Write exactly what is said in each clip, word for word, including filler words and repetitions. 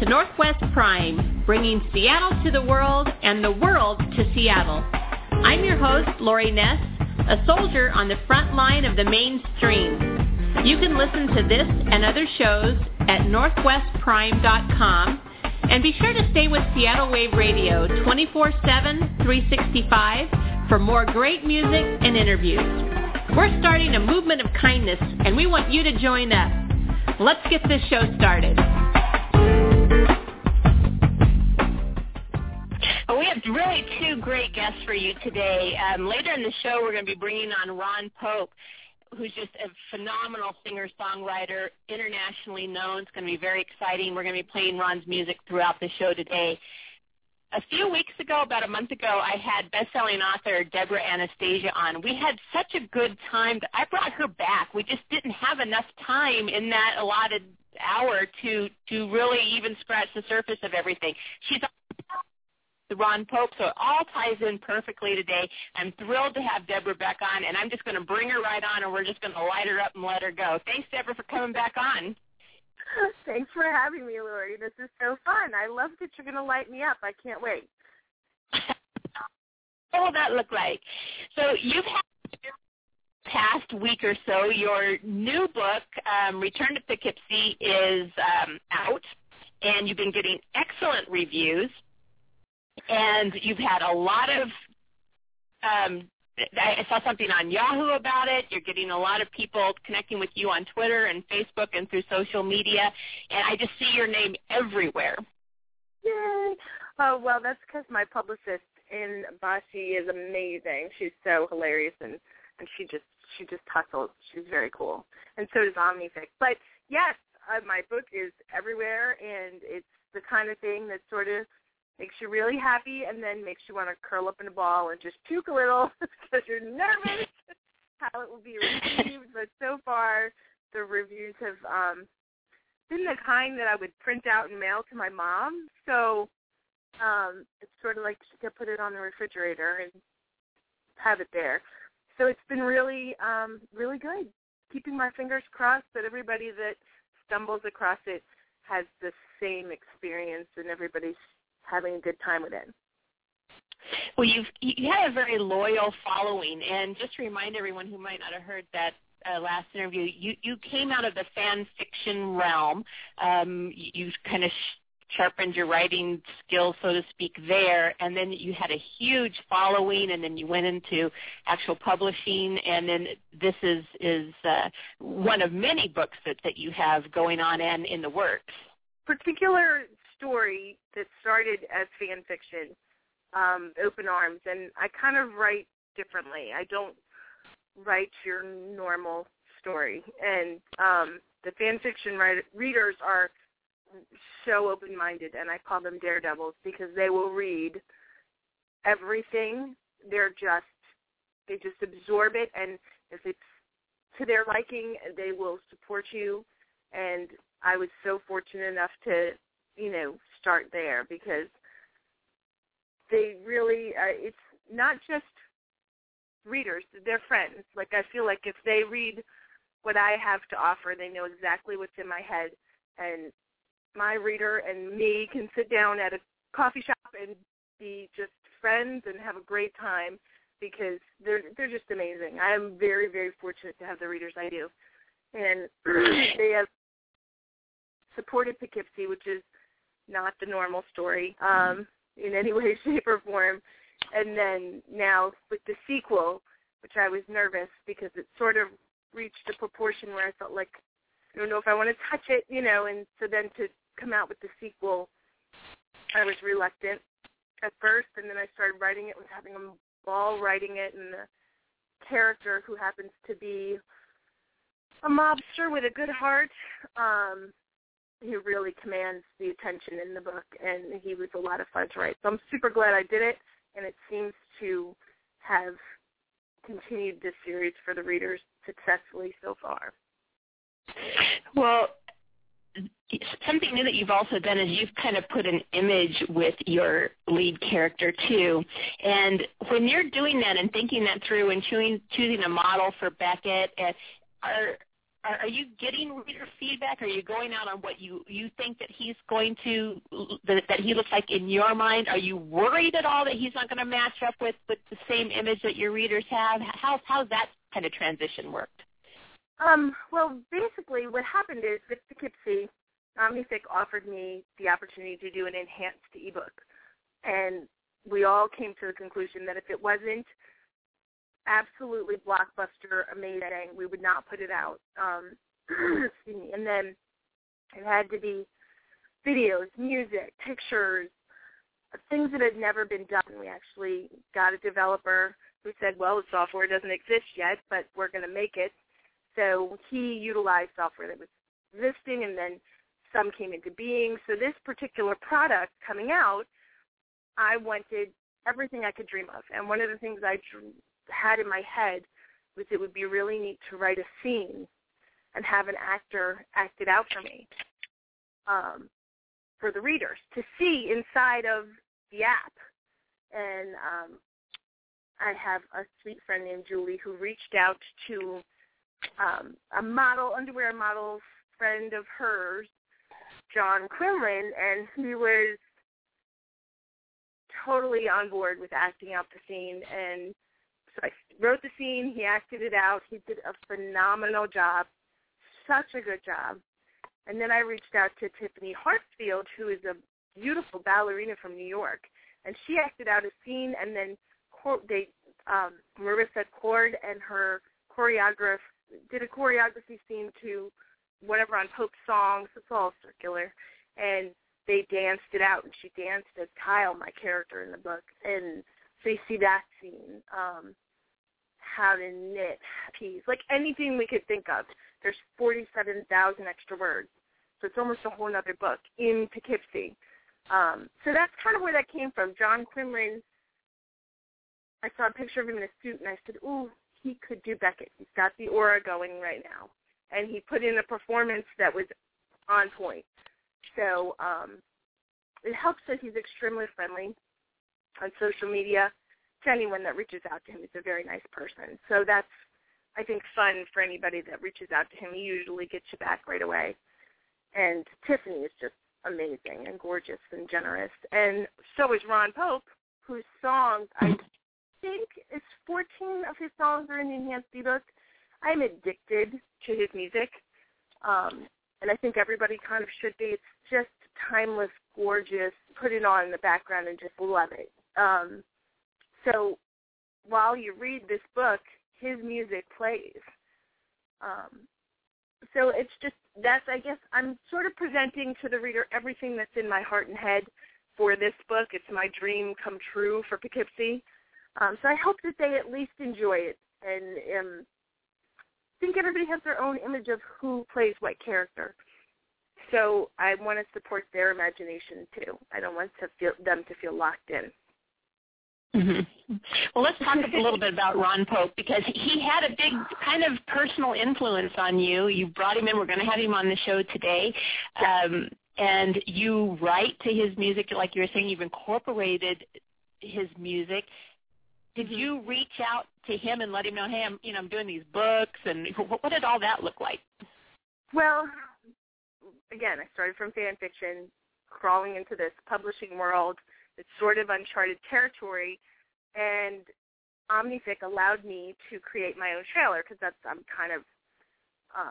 to Northwest Prime, bringing Seattle to the world and the world to Seattle. I'm your host, Lori Ness, a soldier on the front line of the mainstream. You can listen to this and other shows at northwest prime dot com, and be sure to stay with Seattle Wave Radio twenty-four seven, three sixty-five for more great music and interviews. We're starting a movement of kindness, and we want you to join us. Let's get this show started. Well, we have really two great guests for you today. Um, later in the show, we're going to be bringing on Ron Pope, who's just a phenomenal singer-songwriter, internationally known. It's going to be very exciting. We're going to be playing Ron's music throughout the show today. A few weeks ago, about a month ago, I had best-selling author Deborah Anastasia on. We had such a good time that I brought her back. We just didn't have enough time in that allotted hour to, to really even scratch the surface of everything. She's the Ron Pope, so it all ties in perfectly today. I'm thrilled to have Deborah back on, and I'm just going to bring her right on, and we're just going to light her up and let her go. Thanks, Deborah, for coming back on. Thanks for having me, Lori. This is so fun. I love that you're going to light me up. I can't wait. What will that look like? So you've had past week or so, your new book, um, Return to Poughkeepsie, is um, out, and you've been getting excellent reviews. And you've had a lot of, um, I saw something on Yahoo about it. You're getting a lot of people connecting with you on Twitter and Facebook and through social media. And I just see your name everywhere. Yay. Oh, well, that's because my publicist in Bashi is amazing. She's so hilarious, and, and she just she just hustles. She's very cool. And so does Omnifix. But, yes, uh, my book is everywhere, and it's the kind of thing that sort of makes you really happy and then makes you want to curl up in a ball and just puke a little because you're nervous how it will be received. But so far, the reviews have um, been the kind that I would print out and mail to my mom. So um, it's sort of like she could put it on the refrigerator and have it there. So it's been really, um, really good. Keeping my fingers crossed that everybody that stumbles across it has the same experience and everybody's having a good time with it. Well, you've you have a very loyal following, and just to remind everyone who might not have heard that uh, last interview, you, you came out of the fan fiction realm. Um, you, you kind of sharpened your writing skills, so to speak, there, and then you had a huge following, and then you went into actual publishing, and then this is is uh, one of many books that, that you have going on and in the works. Particular story that started as fan fiction, um, Open Arms, and I kind of write differently. I don't write your normal story, and um, the fan fiction write- readers are so open-minded, and I call them daredevils because they will read everything. They're just, they just absorb it, and if it's to their liking, they will support you, and I was so fortunate enough to you know, start there because they really, uh, it's not just readers, they're friends. Like, I feel like if they read what I have to offer, they know exactly what's in my head. And my reader and me can sit down at a coffee shop and be just friends and have a great time because they're they're just amazing. I'm very, very fortunate to have the readers I do. And they have supported Poughkeepsie, which is not the normal story um, in any way, shape, or form. And then now with the sequel, which I was nervous because it sort of reached a proportion where I felt like I don't know if I want to touch it, you know, and so then to come out with the sequel, I was reluctant at first, and then I started writing it, was having a ball writing it, and the character who happens to be a mobster with a good heart, um, he really commands the attention in the book, and he was a lot of fun to write. So I'm super glad I did it, and it seems to have continued this series for the readers successfully so far. Well, something new that you've also done is you've kind of put an image with your lead character, too. And when you're doing that and thinking that through and choosing, choosing a model for Beckett, are are, are you getting reader feedback? Are you going out on what you, you think that he's going to, that, that he looks like in your mind? Are you worried at all that he's not going to match up with, with the same image that your readers have? How, how's that kind of transition worked? Um, well, basically what happened is with Poughkeepsie, Omnific offered me the opportunity to do an enhanced ebook. And we all came to the conclusion that if it wasn't absolutely blockbuster, amazing, we would not put it out. Um, excuse me. And then it had to be videos, music, pictures, things that had never been done. We actually got a developer who said, well, the software doesn't exist yet, but we're going to make it. So he utilized software that was existing, and then some came into being. So this particular product coming out, I wanted everything I could dream of. And one of the things I had in my head was it would be really neat to write a scene and have an actor act it out for me, um, for the readers to see inside of the app. And um, I have a sweet friend named Julie who reached out to um, a model, underwear model friend of hers, John Quinlan, and he was totally on board with acting out the scene. And so I wrote the scene, he acted it out. He did a phenomenal job, such a good job. And then I reached out to Tiffany Hartsfield, who is a beautiful ballerina from New York, and she acted out a scene, and then they, um, Marissa Cord and her choreographer did a choreography scene to whatever on Pope's songs. It's all circular. And they danced it out, and she danced as Kyle, my character in the book. And so you see that scene, um, how to knit peas, like anything we could think of. There's forty-seven thousand extra words. So it's almost a whole other book in Poughkeepsie. Um, so that's kind of where that came from. John Quinlan, I saw a picture of him in a suit, and I said, ooh, he could do Beckett. He's got the aura going right now. And he put in a performance that was on point. So um, it helps that he's extremely friendly on social media. To anyone that reaches out to him, he's a very nice person. So that's, I think, fun for anybody that reaches out to him. He usually gets you back right away. And Tiffany is just amazing and gorgeous and generous. And so is Ron Pope, whose songs, I think is fourteen of his songs are in the enhanced ebook. I'm addicted to his music, um, and I think everybody kind of should be. It's just timeless, gorgeous. Put it on in the background and just love it. Um, so while you read this book, his music plays. Um, so it's just, that's, I guess, I'm sort of presenting to the reader everything that's in my heart and head for this book. It's my dream come true for Poughkeepsie. Um, so I hope that they at least enjoy it, and um, I think everybody has their own image of who plays what character. So I want to support their imagination, too. I don't want to feel, them to feel locked in. Mm-hmm. Well, let's talk a little bit about Ron Pope, because he had a big kind of personal influence on you. You brought him in. We're going to have him on the show today. Um, and you write to his music, like you were saying, you've incorporated his music. Did you reach out to him and let him know, hey, I'm, you know, I'm doing these books, and what did all that look like? Well, again, I started from fan fiction, crawling into this publishing world. It's sort of uncharted territory, and Omnific allowed me to create my own trailer, because that's I'm kind of uh,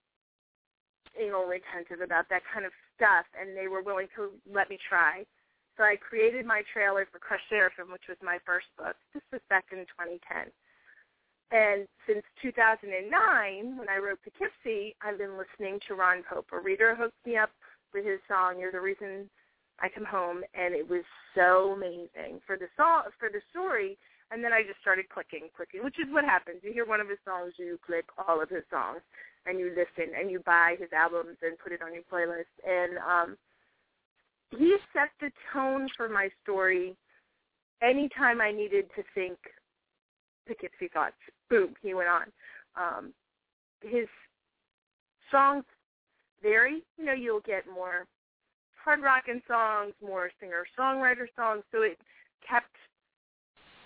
anal retentive about that kind of stuff, and they were willing to let me try. So I created my trailer for Crushed Seraphim, which was my first book. This was back in twenty ten. And since two thousand nine, when I wrote Poughkeepsie, I've been listening to Ron Pope. A reader hooked me up with his song, You're the Reason I Come Home, and it was so amazing for the song, for the story. And then I just started clicking, clicking, which is what happens. You hear one of his songs, you click all of his songs, and you listen, and you buy his albums and put it on your playlist. And um, he set the tone for my story anytime I needed to think Poughkeepsie thoughts. Boom, he went on. Um, his songs vary. You know, you'll get more hard rockin' songs, more singer-songwriter songs, so it kept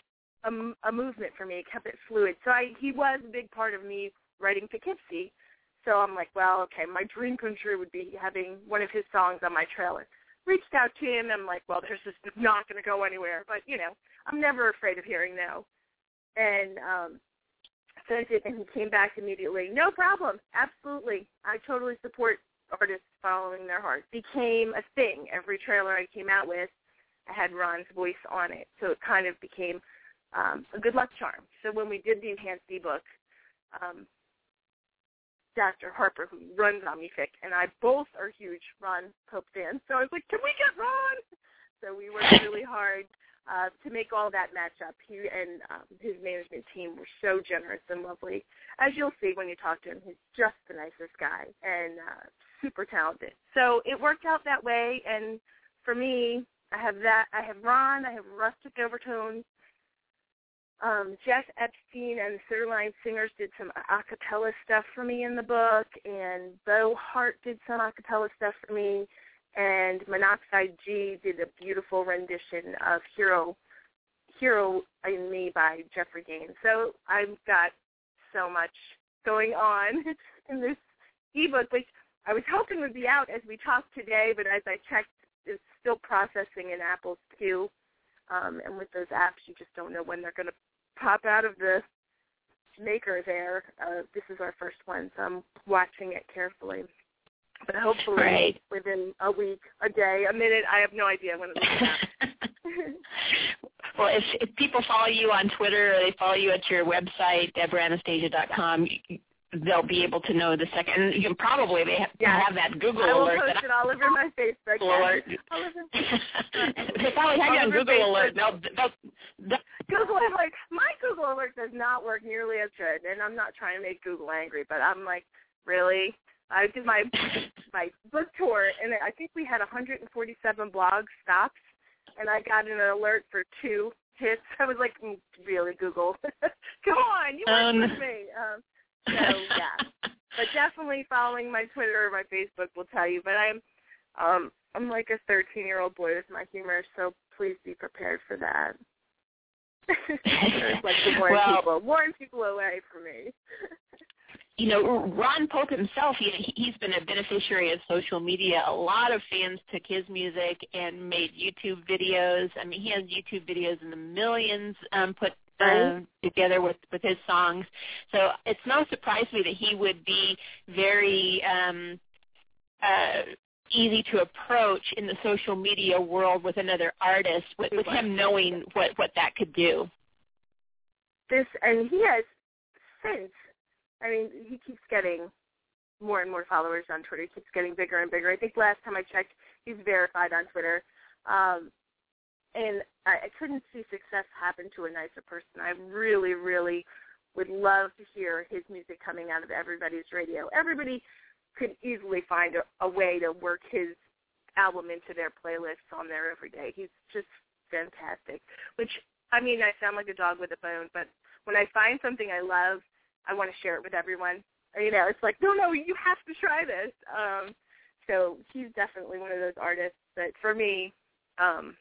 a, a movement for me. It kept it fluid. So I, he was a big part of me writing Poughkeepsie. So I'm like, well, okay, my dream come true would be having one of his songs on my trailer. Reached out to him, and I'm like, well, this is not going to go anywhere. But, you know, I'm never afraid of hearing no. And um, sent it, and he came back immediately. No problem. Absolutely. I totally support artists following their heart. Became a thing. Every trailer I came out with, I had Ron's voice on it. So it kind of became um, a good luck charm. So when we did the enhanced ebook, um, Doctor Harper, who runs OmniFic, and I both are huge Ron Pope fans. So I was like, can we get Ron? So we worked really hard uh, to make all that match up. He and um, his management team were so generous and lovely. As you'll see when you talk to him, he's just the nicest guy and uh, super talented. So it worked out that way, and for me, I have that. I have Ron. I have Rustic Overtones. Um, Jeff Epstein and the Sitterline Singers did some a cappella stuff for me in the book, and Bo Hart did some a cappella stuff for me, and Monoxide G did a beautiful rendition of Hero Hero in Me by Jeffrey Gaines. So I've got so much going on in this ebook, which I was hoping would be out as we talked today, but as I checked, it's still processing in Apple's queue. Um, and with those apps, you just don't know when they're going to pop out of the maker there. Uh, this is our first one, so I'm watching it carefully. But hopefully right. within a week, a day, a minute, I have no idea when it'll come out. Well, if, if people follow you on Twitter or they follow you at your website, Deborah Anastasia dot com, they'll be able to know the second. You can probably they have, yes. have that Google I will alert. post that it all over my Facebook. Alert. They probably have you on Google Facebook. alert. They'll, they'll, they'll, Google alert. My Google alert does not work nearly as good, and I'm not trying to make Google angry, but I'm like, really? I did my my book tour, and I think we had one hundred forty-seven blog stops, and I got an alert for two hits. I was like, mm, really, Google? Come on, you work um, with me. Um, So, yeah. But definitely following my Twitter or my Facebook will tell you. But I'm um, I'm like a thirteen-year-old boy with my humor, so please be prepared for that. It's like to warn well, people. Warn people away from me. You know, Ron Pope himself, he, he's been a beneficiary of social media. A lot of fans took his music and made YouTube videos. I mean, he has YouTube videos in the millions um, put Uh, together with, with his songs. So it's no surprise to me that he would be very um, uh, easy to approach in the social media world with another artist, with, with him knowing what, what that could do. This, and he has since, I mean, he keeps getting more and more followers on Twitter. He keeps getting bigger and bigger. I think last time I checked, he's verified on Twitter. Um, And I, I couldn't see success happen to a nicer person. I really, really would love to hear his music coming out of everybody's radio. Everybody could easily find a, a way to work his album into their playlists on there every day. He's just fantastic. Which, I mean, I sound like a dog with a bone, but when I find something I love, I want to share it with everyone. You know, it's like, no, no, you have to try this. Um, so he's definitely one of those artists that, for me, um,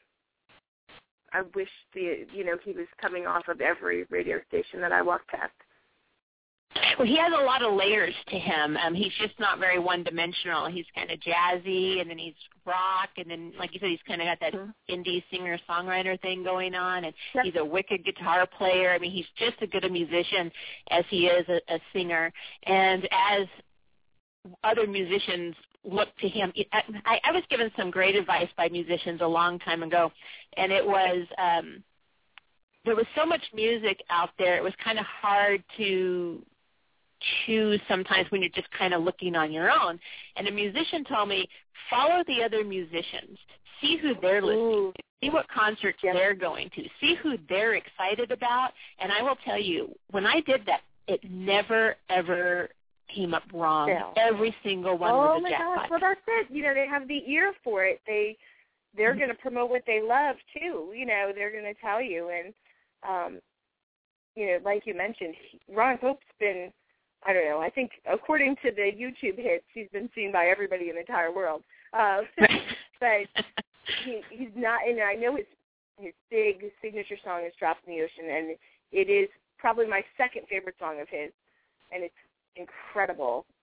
I wish the you know he was coming off of every radio station that I walked past. Well, he has a lot of layers to him. Um, he's just not very one-dimensional. He's kind of jazzy, and then he's rock, and then, like you said, he's kind of got that mm-hmm. indie singer-songwriter thing going on, and yep. he's a wicked guitar player. I mean, he's just as good a musician as he is a, a singer. And as other musicians look to him, I, I was given some great advice by musicians a long time ago, and it was um, there was so much music out there, it was kind of hard to choose sometimes when you're just kind of looking on your own. And a musician told me, follow the other musicians. See who they're listening Ooh. to. See what concerts yep. they're going to. See who they're excited about. And I will tell you, when I did that, it never, ever came up wrong. Yeah. Every single one oh was a my jackpot. gosh, well, that's it. You know, they have the ear for it. They, they're mm-hmm. going to promote what they love, too. You know, they're going to tell you. And, um, you know, like you mentioned, Ron Pope's been, I don't know, I think according to the YouTube hits, he's been seen by everybody in the entire world. Uh, but he, he's not, and I know his his big signature song is Drops in the Ocean, and it is probably my second favorite song of his, and it's incredible.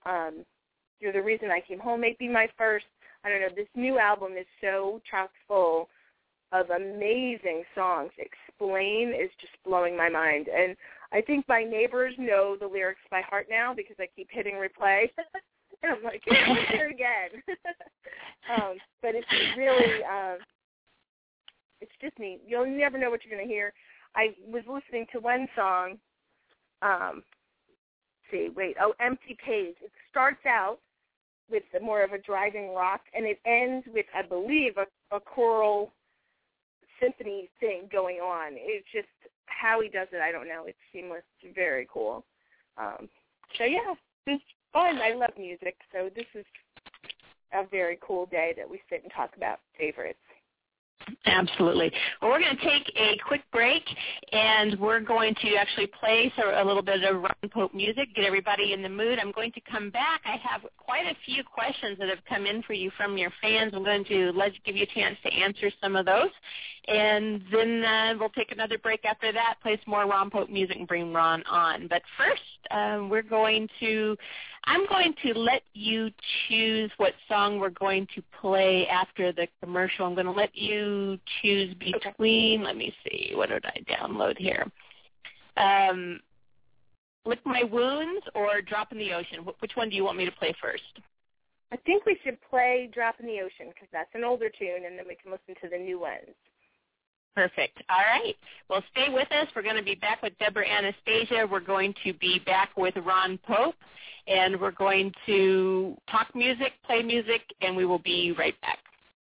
Um, You're the Reason I Came Home may be my first. I don't know. This new album is so chock full of amazing songs. Explain is just blowing my mind. And I think my neighbors know the lyrics by heart now because I keep hitting replay. And I'm like, yeah, let's hear it again. um, but it's really, um, it's just neat. You'll never know what you're going to hear. I was listening to one song. Um, let's see, wait. Oh, Empty Page. It starts out with more of a driving rock, and it ends with, I believe, a, a choral symphony thing going on. It's just how he does it, I don't know. It's seamless. It's very cool. Um, so, yeah, it's fun. I love music, so this is a very cool day that we sit and talk about favorites. Absolutely. Well, we're going to take a quick break, and we're going to actually play so a little bit of Ron Pope music, get everybody in the mood. I'm going to come back. I have quite a few questions that have come in for you from your fans. I'm going to let you, give you a chance to answer some of those, and then uh, we'll take another break after that, play some more Ron Pope music, and bring Ron on. But first, um, we're going to, I'm going to let you choose what song we're going to play after the commercial. I'm going to let you choose between, let me see, what did I download here? Um, Lick My Wounds or Drop in the Ocean? Which one do you want me to play first? I think we should play Drop in the Ocean because that's an older tune, and then we can listen to the new ones. Perfect. All right. Well, stay with us. We're going to be back with Deborah Anastasia. We're going to be back with Ron Pope, and we're going to talk music, play music, and we will be right back.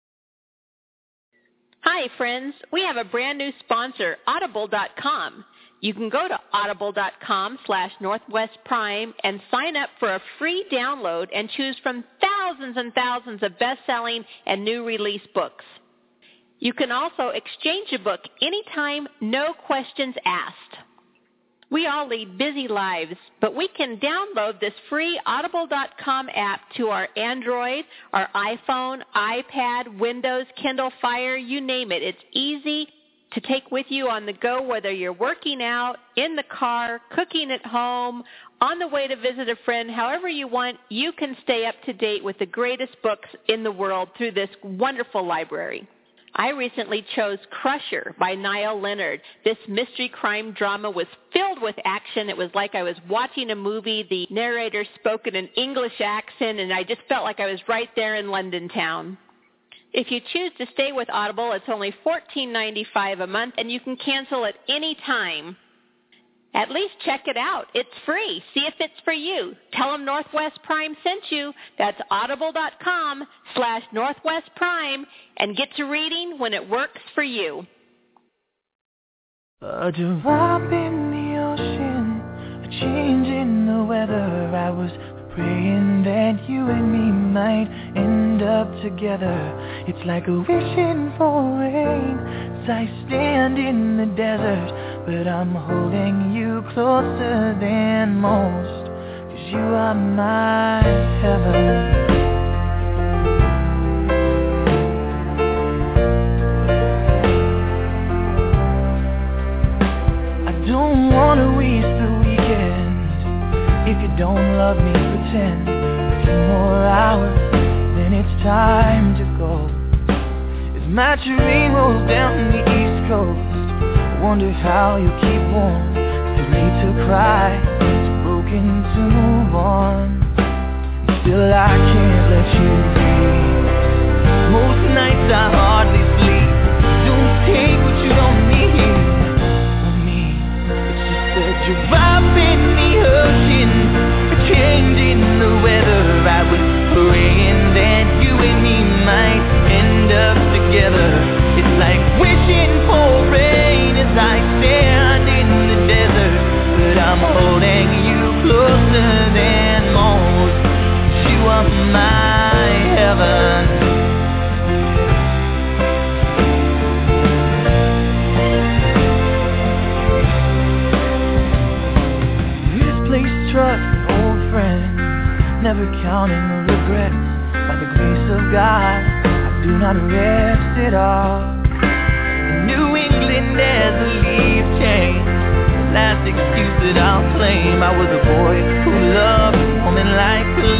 Hi, friends. We have a brand new sponsor, audible dot com. You can go to audible dot com slash Northwest Prime and sign up for a free download and choose from thousands and thousands of best-selling and new release books. You can also exchange a book anytime, no questions asked. We all lead busy lives, but we can download this free audible dot com app to our Android, our iPhone, iPad, Windows, Kindle Fire, you name it. It's easy to take with you on the go, whether you're working out, in the car, cooking at home, on the way to visit a friend, however you want, you can stay up to date with the greatest books in the world through this wonderful library. I recently chose Crusher by Niall Leonard. This mystery crime drama was filled with action. It was like I was watching a movie. The narrator spoke in an English accent, and I just felt like I was right there in London town. If you choose to stay with Audible, it's only fourteen ninety-five a month, and you can cancel at any time. At least check it out. It's free. See if it's for you. Tell them Northwest Prime sent you. That's audible dot com slash Northwest Prime and get to reading when it works for you. A drop in the ocean, a change in the weather. I was praying that you and me might end up together. It's like a wishing for rain as I stand in the desert. But I'm holding you closer than most, 'cause you are my heaven. I don't wanna waste the weekend. If you don't love me, pretend a few more hours, then it's time to go. As my train rolls down the East Coast, wonder how you keep warm. Too late to cry, too broken to move on. Still I can't let you be. Most nights I hardly sleep. Don't take what you don't need from me. It's just a drop in the ocean, a change in the weather. I was praying that you and me might end up together. It's like wishing for rain as I stand in the desert, but I'm holding you closer than most. You are my heaven. Misplaced trust and old friends, never counting the regrets. By the grace of God, I do not rest at all. New England as a leaf change, the last excuse that I'll claim. I was a boy who loved a woman like a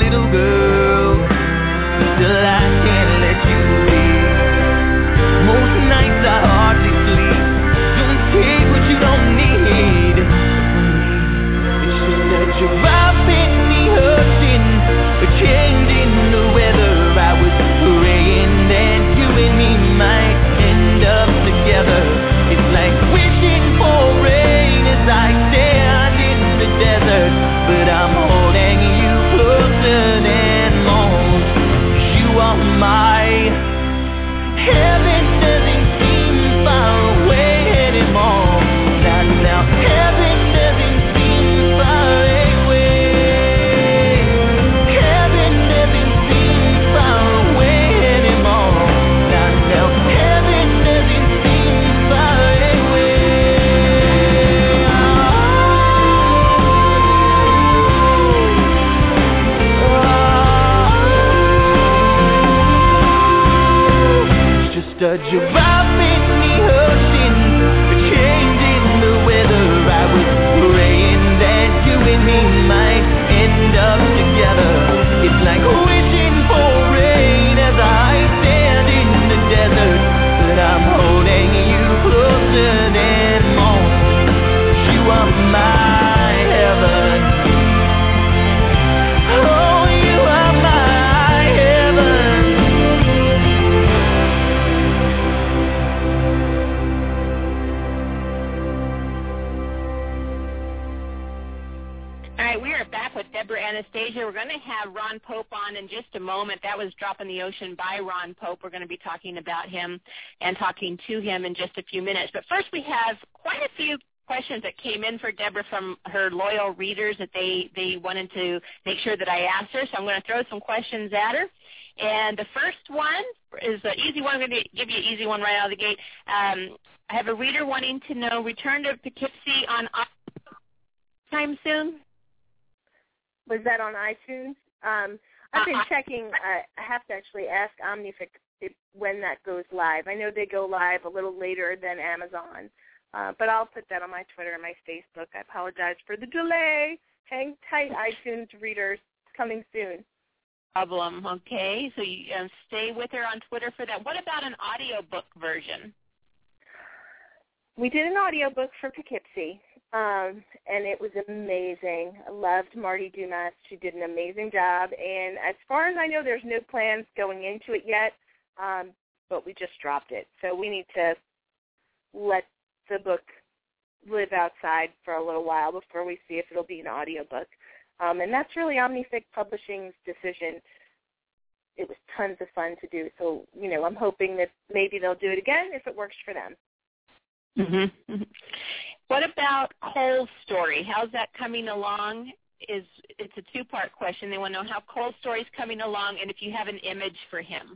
Deborah Anastasia. We're going to have Ron Pope on in just a moment. That was Drop in the Ocean by Ron Pope. We're going to be talking about him and talking to him in just a few minutes. But first we have quite a few questions that came in for Deborah from her loyal readers that they, they wanted to make sure that I asked her. So I'm going to throw some questions at her. And the first one is an easy one. I'm going to give you an easy one right out of the gate. Um, I have a reader wanting to know, return to Poughkeepsie on time soon? Was that on iTunes? Um, I've been uh, checking. Uh, I have to actually ask Omnific if, when that goes live. I know they go live a little later than Amazon, uh, but I'll put that on my Twitter and my Facebook. I apologize for the delay. Hang tight, iTunes readers. It's coming soon. Problem. Okay, so you uh, stay with her on Twitter for that. What about an audiobook version? We did an audiobook for Poughkeepsie, um, and it was amazing. I loved Marty Dumas. She did an amazing job. And as far as I know, there's no plans going into it yet, um, but we just dropped it. So we need to let the book live outside for a little while before we see if it'll be an audiobook. Um, and that's really Omnific Publishing's decision. It was tons of fun to do. So, you know, I'm hoping that maybe they'll do it again if it works for them. Mm-hmm. What about Cole's story? How's that coming along? Is it's a two-part question. They want to know how Cole's story is coming along and if you have an image for him.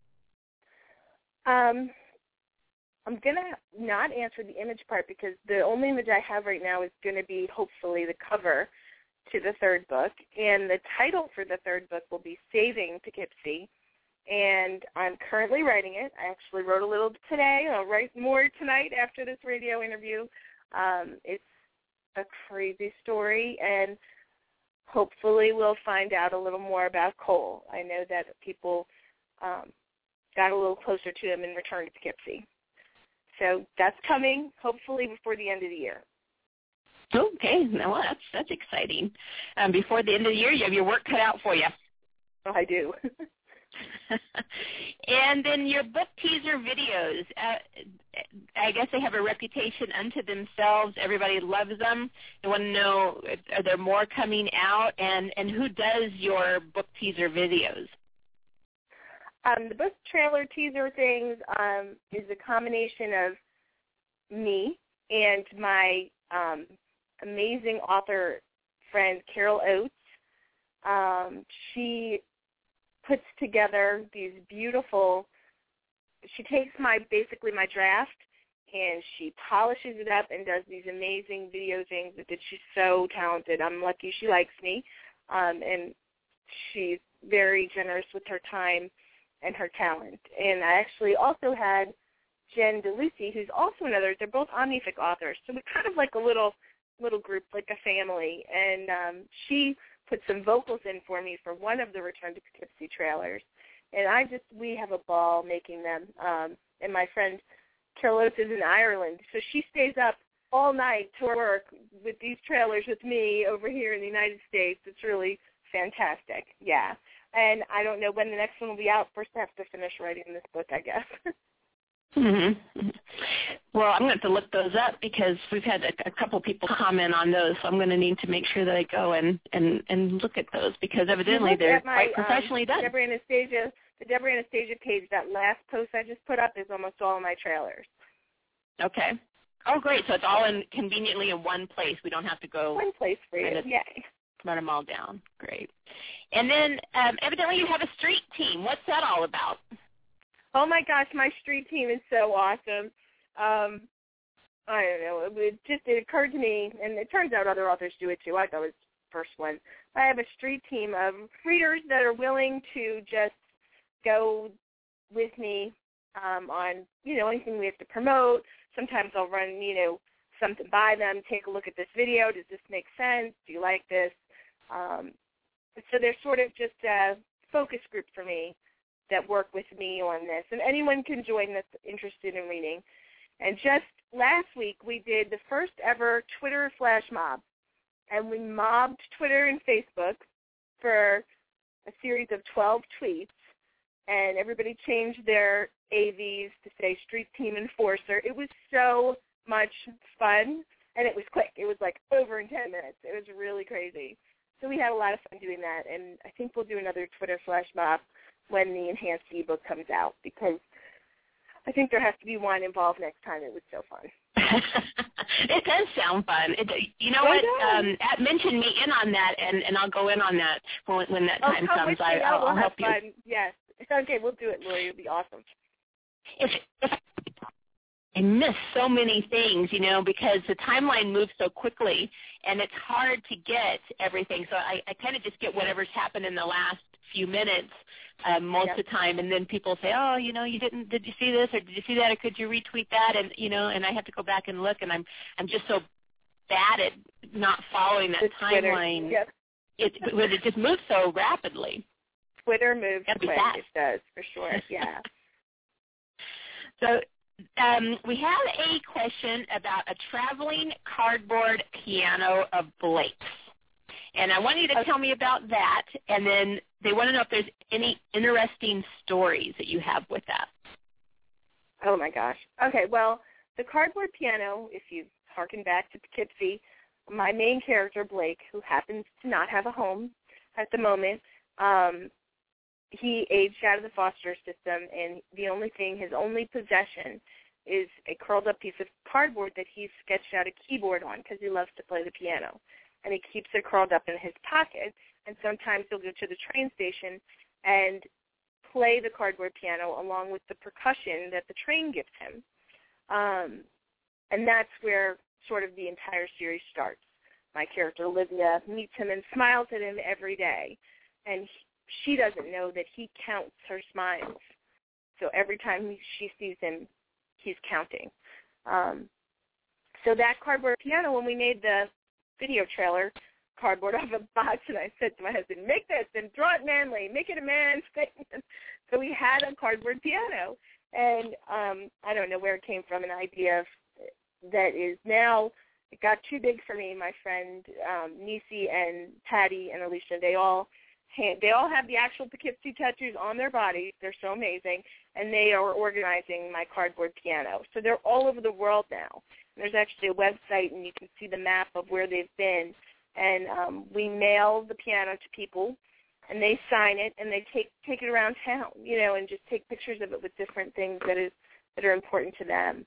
Um, I'm going to not answer the image part because the only image I have right now is going to be hopefully the cover to the third book. And the title for the third book will be Saving Poughkeepsie. And I'm currently writing it. I actually wrote a little today. I'll write more tonight after this radio interview. Um, it's a crazy story, and hopefully we'll find out a little more about Cole. I know that people um, got a little closer to him in Return to Poughkeepsie. So that's coming, hopefully, before the end of the year. Okay. Well, that's, that's exciting. Um, before the end of the year, you have your work cut out for you. Oh, I do. And then your book teaser videos, uh, I guess they have a reputation unto themselves. Everybody loves them. They want to know, are there more coming out? And, and who does your book teaser videos? Um, the book trailer teaser things um, is a combination of me and my um, amazing author friend, Carol Oates. Um, she puts together these beautiful, she takes my, basically my draft, and she polishes it up and does these amazing video things that she's so talented. I'm lucky she likes me, um, and she's very generous with her time and her talent. And I actually also had Jen DeLucy, who's also another, they're both Omnific authors, so we're kind of like a little little group, like a family, and um, she put some vocals in for me for one of the Return to Poughkeepsie trailers. And I just, we have a ball making them. Um, and my friend Carol Oates is in Ireland, so she stays up all night to work with these trailers with me over here in the United States. It's really fantastic, yeah. And I don't know when the next one will be out. First I have to finish writing this book, I guess. Mm-hmm. Well, I'm going to have to look those up because we've had a, a couple people comment on those, so I'm going to need to make sure that I go and, and, and look at those because evidently they're my, quite professionally um, done. Deborah Anastasia, the Deborah Anastasia page, that last post I just put up is almost all of my trailers. Okay. Oh, great. So it's all in conveniently in one place. We don't have to go. One place for you, yay. Run them all down. Great. And then um, evidently you have a street team. What's that all about? Oh, my gosh, my street team is so awesome. Um, I don't know. It, it just it occurred to me, and it turns out other authors do it too. I thought it was the first one. I have a street team of readers that are willing to just go with me um, on, you know, anything we have to promote. Sometimes I'll run, you know, something by them, take a look at this video. Does this make sense? Do you like this? Um, so they're sort of just a focus group for me that work with me on this. And anyone can join that's interested in reading. And just last week, we did the first ever Twitter flash mob. And we mobbed Twitter and Facebook for a series of twelve tweets. And everybody changed their A Vs to say Street Team Enforcer. It was so much fun. And it was quick. It was like over in ten minutes. It was really crazy. so we had a lot of fun doing that, and I think we'll do another Twitter flash mob when the enhanced ebook comes out, because I think there has to be wine involved next time. It was so fun. It does sound fun. It, you know what? Um, at, mention me in on that, and, and I'll go in on that when, when that time oh, comes. I, I'll, I'll, I'll help fun. you. Yes. Okay, we'll do it, Lori. It'll be awesome. If, if I miss so many things, you know, because the timeline moves so quickly, and it's hard to get everything. So I, I kind of just get whatever's happened in the last few minutes um, most yep. of the time, and then people say, oh, you know, you didn't, did you see this, or did you see that, or could you retweet that, and, you know, and I have to go back and look, and I'm I'm just so bad at not following that the timeline. Yep. It, it just moves so rapidly. Twitter moves quick. Fast. It does, for sure, yeah. So um, we have a question about a traveling cardboard piano of Blake's. And I want you to okay. tell me about that, and then they want to know if there's any interesting stories that you have with that. Oh, my gosh. Okay, well, the cardboard piano, if you harken back to Poughkeepsie, my main character, Blake, who happens to not have a home at the moment, um, he aged out of the foster system, and the only thing, his only possession is a curled-up piece of cardboard that he's sketched out a keyboard on because he loves to play the piano. And he keeps it curled up in his pocket, and sometimes he'll go to the train station and play the cardboard piano along with the percussion that the train gives him. Um, and that's where sort of the entire series starts. My character, Olivia, meets him and smiles at him every day, and he, she doesn't know that he counts her smiles. So every time she sees him, he's counting. Um, so that cardboard piano, when we made the video trailer, cardboard off a box, and I said to my husband, make this and draw it manly, make it a man thing. So we had a cardboard piano, and um, I don't know where it came from, an idea of, that is now, it got too big for me. My friend um, Nisi and Patty and Alicia, they all they all have the actual Poughkeepsie tattoos on their bodies. They're so amazing, and they are organizing my cardboard piano. So they're all over the world now. There's actually a website, and you can see the map of where they've been. And um, we mail the piano to people, and they sign it, and they take take it around town, you know, and just take pictures of it with different things that is that are important to them.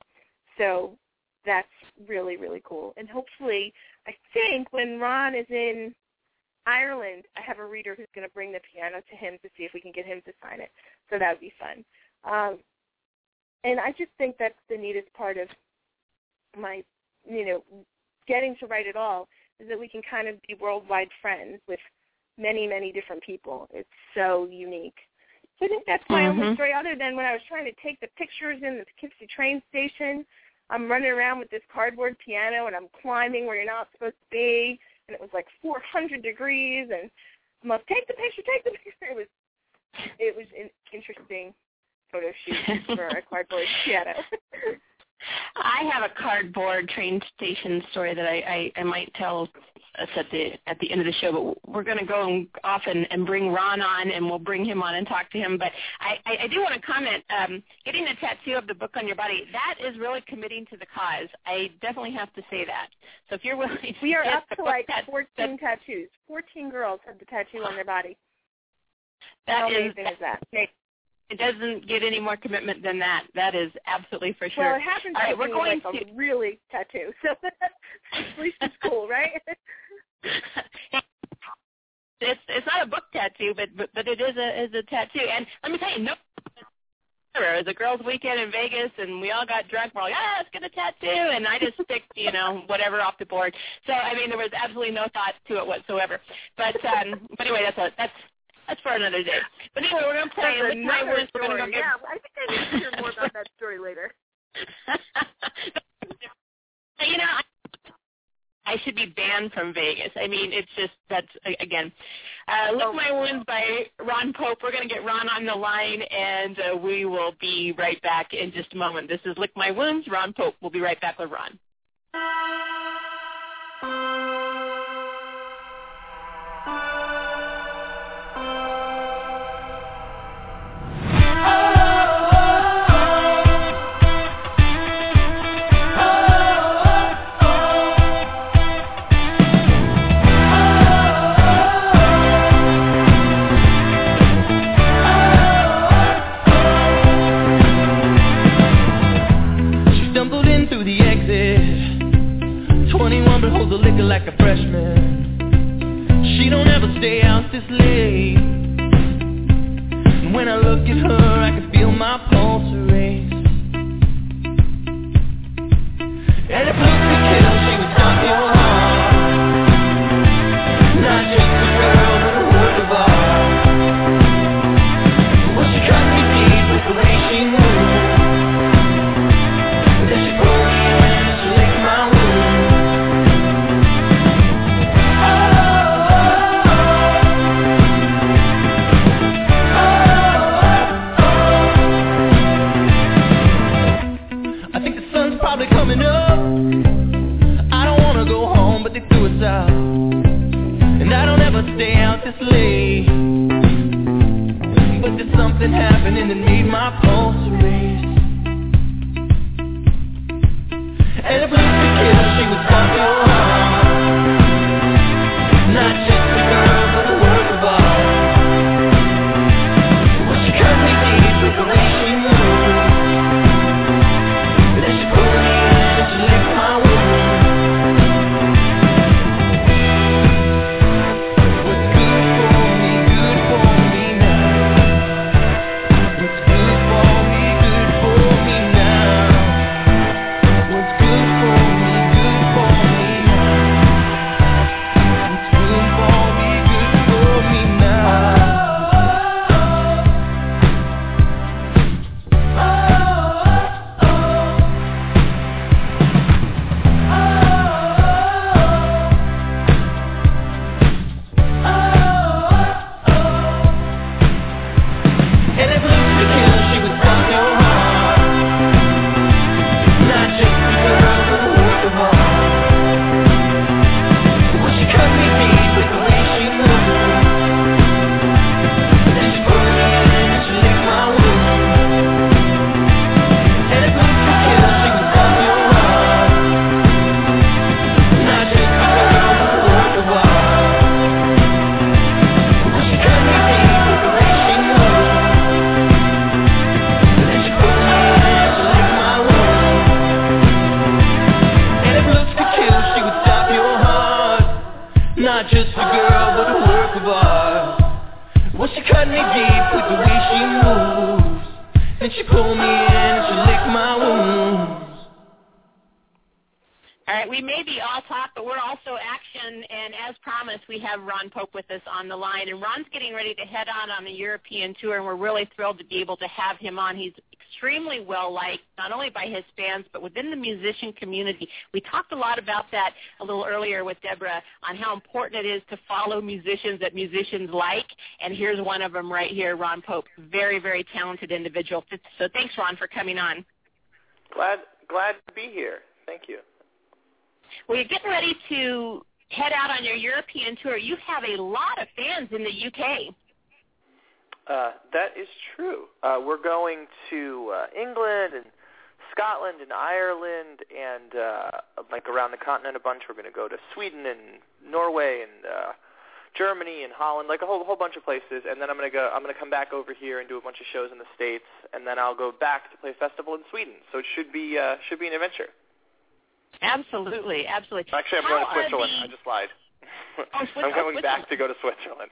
So that's really, really cool. And hopefully, I think when Ron is in Ireland, I have a reader who's going to bring the piano to him to see if we can get him to sign it. So that would be fun. Um, and I just think that's the neatest part of my, you know, getting to write it all, is that we can kind of be worldwide friends with many, many different people. It's so unique. So I think that's my mm-hmm. only story, other than when I was trying to take the pictures in the Poughkeepsie train station. I'm running around with this cardboard piano, and I'm climbing where you're not supposed to be, and it was like four hundred degrees, and I'm like, take the picture, take the picture. It was, it was an interesting photo shoot for a cardboard piano. I have a cardboard train station story that I, I, I might tell us at the at the end of the show, but we're going to go off and, and bring Ron on, and we'll bring him on and talk to him. But I, I, I do want to comment, um, getting a tattoo of the book on your body, that is really committing to the cause. I definitely have to say that. So if you're willing to We are up to like tat- fourteen tattoos. fourteen girls have the tattoo on their body. That How is, amazing is that? It doesn't get any more commitment than that. That is absolutely for sure. Well, it happens All to right, we're be going like to... a really tattoo, so at least it's cool, right? it's it's not a book tattoo, but but, but it is a is a tattoo. And let me tell you, no, it was a girls' weekend in Vegas, and we all got drunk. We're like, ah, let's get a tattoo, and I just picked, you know, whatever off the board. So I mean, there was absolutely no thought to it whatsoever. But um, but anyway, that's a, that's. That's for another day. But anyway, we're going to play. That's another words. story. We're gonna go get... Yeah, I think I need to hear more about that story later. You know, I, I should be banned from Vegas. I mean, it's just, that's, again, uh, Lick oh. My Wounds by Ron Pope. We're going to get Ron on the line, and uh, we will be right back in just a moment. This is Lick My Wounds, Ron Pope. We'll be right back with Ron. Oh sleigh. And when I look at her, I can feel my pulse race. And if looks could kill, she would stop your heart. Not just a girl, but a work of art. Well, she cut me deep with the way she moved. Then she pulled me in and she licked my wound. Oh, oh, oh, oh. I think the sun's probably coming up. I don't wanna go home, but they threw us out. And I don't ever stay out this late. But there's something happening that made my pulse race. And if Lucy killed, she would stop your heart. Not just a girl, but a work of art. Well, she cut me deep with the way she moved. Then she pulled me in and she licked my wound. What's good for me, good for me now. What's good for me, good for me now. What's good for me, good for me now. What's good for me, good for me now. And if Lucy killed, she would stop your heart. Not just a girl, but a work of art. Well, she cut me deep with the way she moved. Then she pulled me in and she licked my wound. And if Lucy killed, she would stop your heart. Not just a girl, but a work of art. Well, she cut me deep with the way she moved. Then she pulled me in and she licked my wound. And if looks could kill, she would stop your heart. Not just a girl, but a work of art. Well, she cut me deep with the way she moves. Then she pulled me in and she licked my wounds. All right, we may be all talk, but we're also action, and as promised, we have Ron Pope with us on the line, and Ron's getting ready to head on on a European tour, and we're really thrilled to be able to have him on. He's extremely well-liked, not only by his fans, but within the musician community. We talked a lot about that a little earlier with Deborah on how important it is to follow musicians that musicians like, and here's one of them right here, Ron Pope, very, very talented individual. So thanks, Ron, for coming on. Glad glad to be here. Thank you. Well, you're getting ready to head out on your European tour. You have a lot of fans in the U K. Uh, that is true. Uh, we're going to uh, England and Scotland and Ireland and uh, like around the continent a bunch. We're going to go to Sweden and Norway and uh, Germany and Holland, like a whole whole bunch of places. And then I'm going to go. I'm going to come back over here and do a bunch of shows in the States, and then I'll go back to play a festival in Sweden. So it should be uh, should be an adventure. Absolutely, absolutely. Actually, I'm How going to Switzerland. the... I just lied. Oh, Switzerland. I'm going oh, back to go to Switzerland.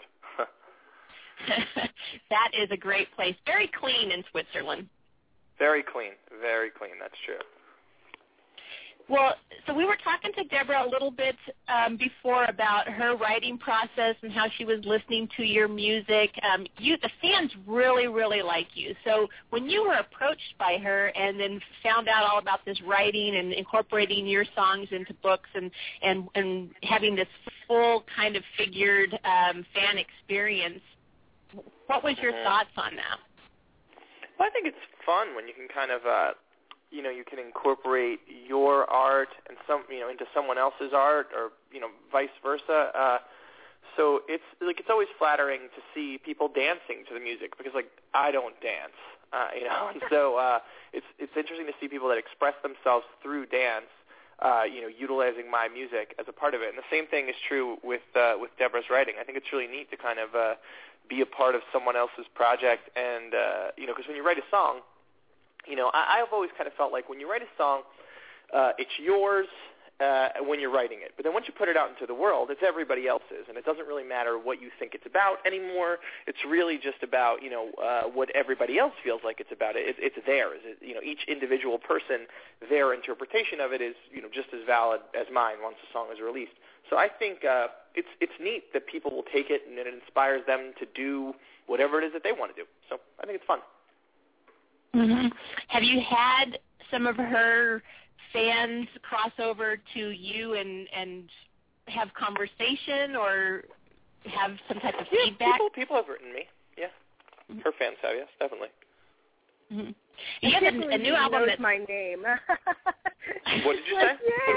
That is a great place. Very clean in Switzerland. Very clean. Very clean. That's true. Well, so we were talking to Deborah a little bit um, before about her writing process and how she was listening to your music. Um, you, the fans really, really like you. So when you were approached by her and then found out all about this writing and incorporating your songs into books and, and, and having this full kind of figured um, fan experience, what was your mm-hmm. thoughts on that? Well, I think it's fun when you can kind of uh, – you know, you can incorporate your art and some, you know, into someone else's art, or you know, vice versa. Uh, so it's like it's always flattering to see people dancing to the music, because like I don't dance, uh, you know, and so uh, it's it's interesting to see people that express themselves through dance, uh, you know, utilizing my music as a part of it. And the same thing is true with uh, with Deborah's writing. I think it's really neat to kind of uh, be a part of someone else's project, and uh, you know, because when you write a song, you know, I, I've always kind of felt like when you write a song, uh, it's yours, uh, when you're writing it. But then once you put it out into the world, it's everybody else's, and it doesn't really matter what you think it's about anymore. It's really just about, you know, uh, what everybody else feels like it's about. It, it it's theirs. It, you know, each individual person, their interpretation of it is, you know, just as valid as mine once the song is released. So I think uh, it's it's neat that people will take it and it inspires them to do whatever it is that they want to do. So I think it's fun. Mm-hmm. Have you had some of her fans cross over to you and and have conversation or have some type of yeah, feedback? People, people have written me. Yeah, mm-hmm. Her fans have, yes, definitely. Mm-hmm. You have a, a new album that's my name. What did you say?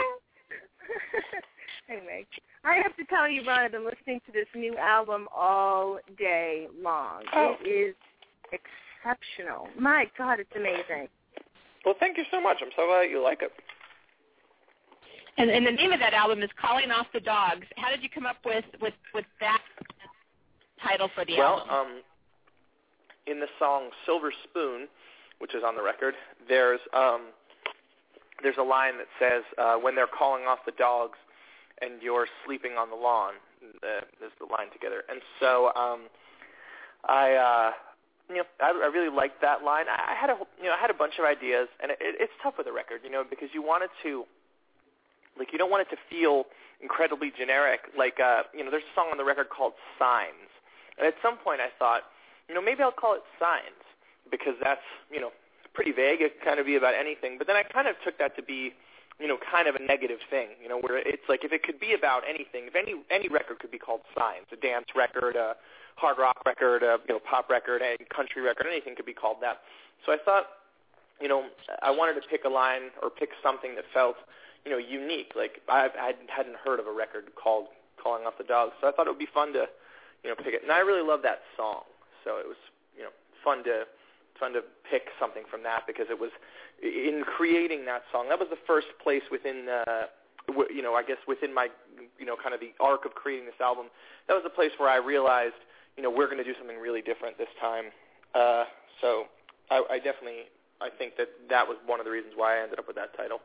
Yeah. Anyway, I have to tell you, Ron, I've been listening to this new album all day long. Oh. It is exceptional. My God, it's amazing. Well, thank you so much. I'm so glad you like it. And, and the name of that album is Calling Off the Dogs. How did you come up with, with, with that title for the well, album? Well, um, in the song Silver Spoon, which is on the record, there's um, there's a line that says, uh, when they're calling off the dogs and you're sleeping on the lawn. Uh, there's the line together. And so um, I... Uh, You know, I, I really liked that line. I, I had a, you know, I had a bunch of ideas, and it, it's tough with a record, you know, because you want it to, like, you don't want it to feel incredibly generic. Like, uh, you know, there's a song on the record called Signs, and at some point I thought, you know, maybe I'll call it Signs because that's, you know, pretty vague. It can kind of be about anything. But then I kind of took that to be, you know, kind of a negative thing, you know, where it's like if it could be about anything, if any any record could be called Signs, a dance record, a hard rock record, a you know pop record, a country record, anything could be called that. So I thought, you know, I wanted to pick a line or pick something that felt, you know, unique. Like I I hadn't heard of a record called Calling Off the Dogs, so I thought it would be fun to, you know, pick it. And I really love that song, so it was, you know, fun to fun to pick something from that because it was in creating that song. That was the first place within, uh, w- you know, I guess within my, you know, kind of the arc of creating this album. That was the place where I realized, you know, we're going to do something really different this time. Uh, so I, I definitely, I think that that was one of the reasons why I ended up with that title.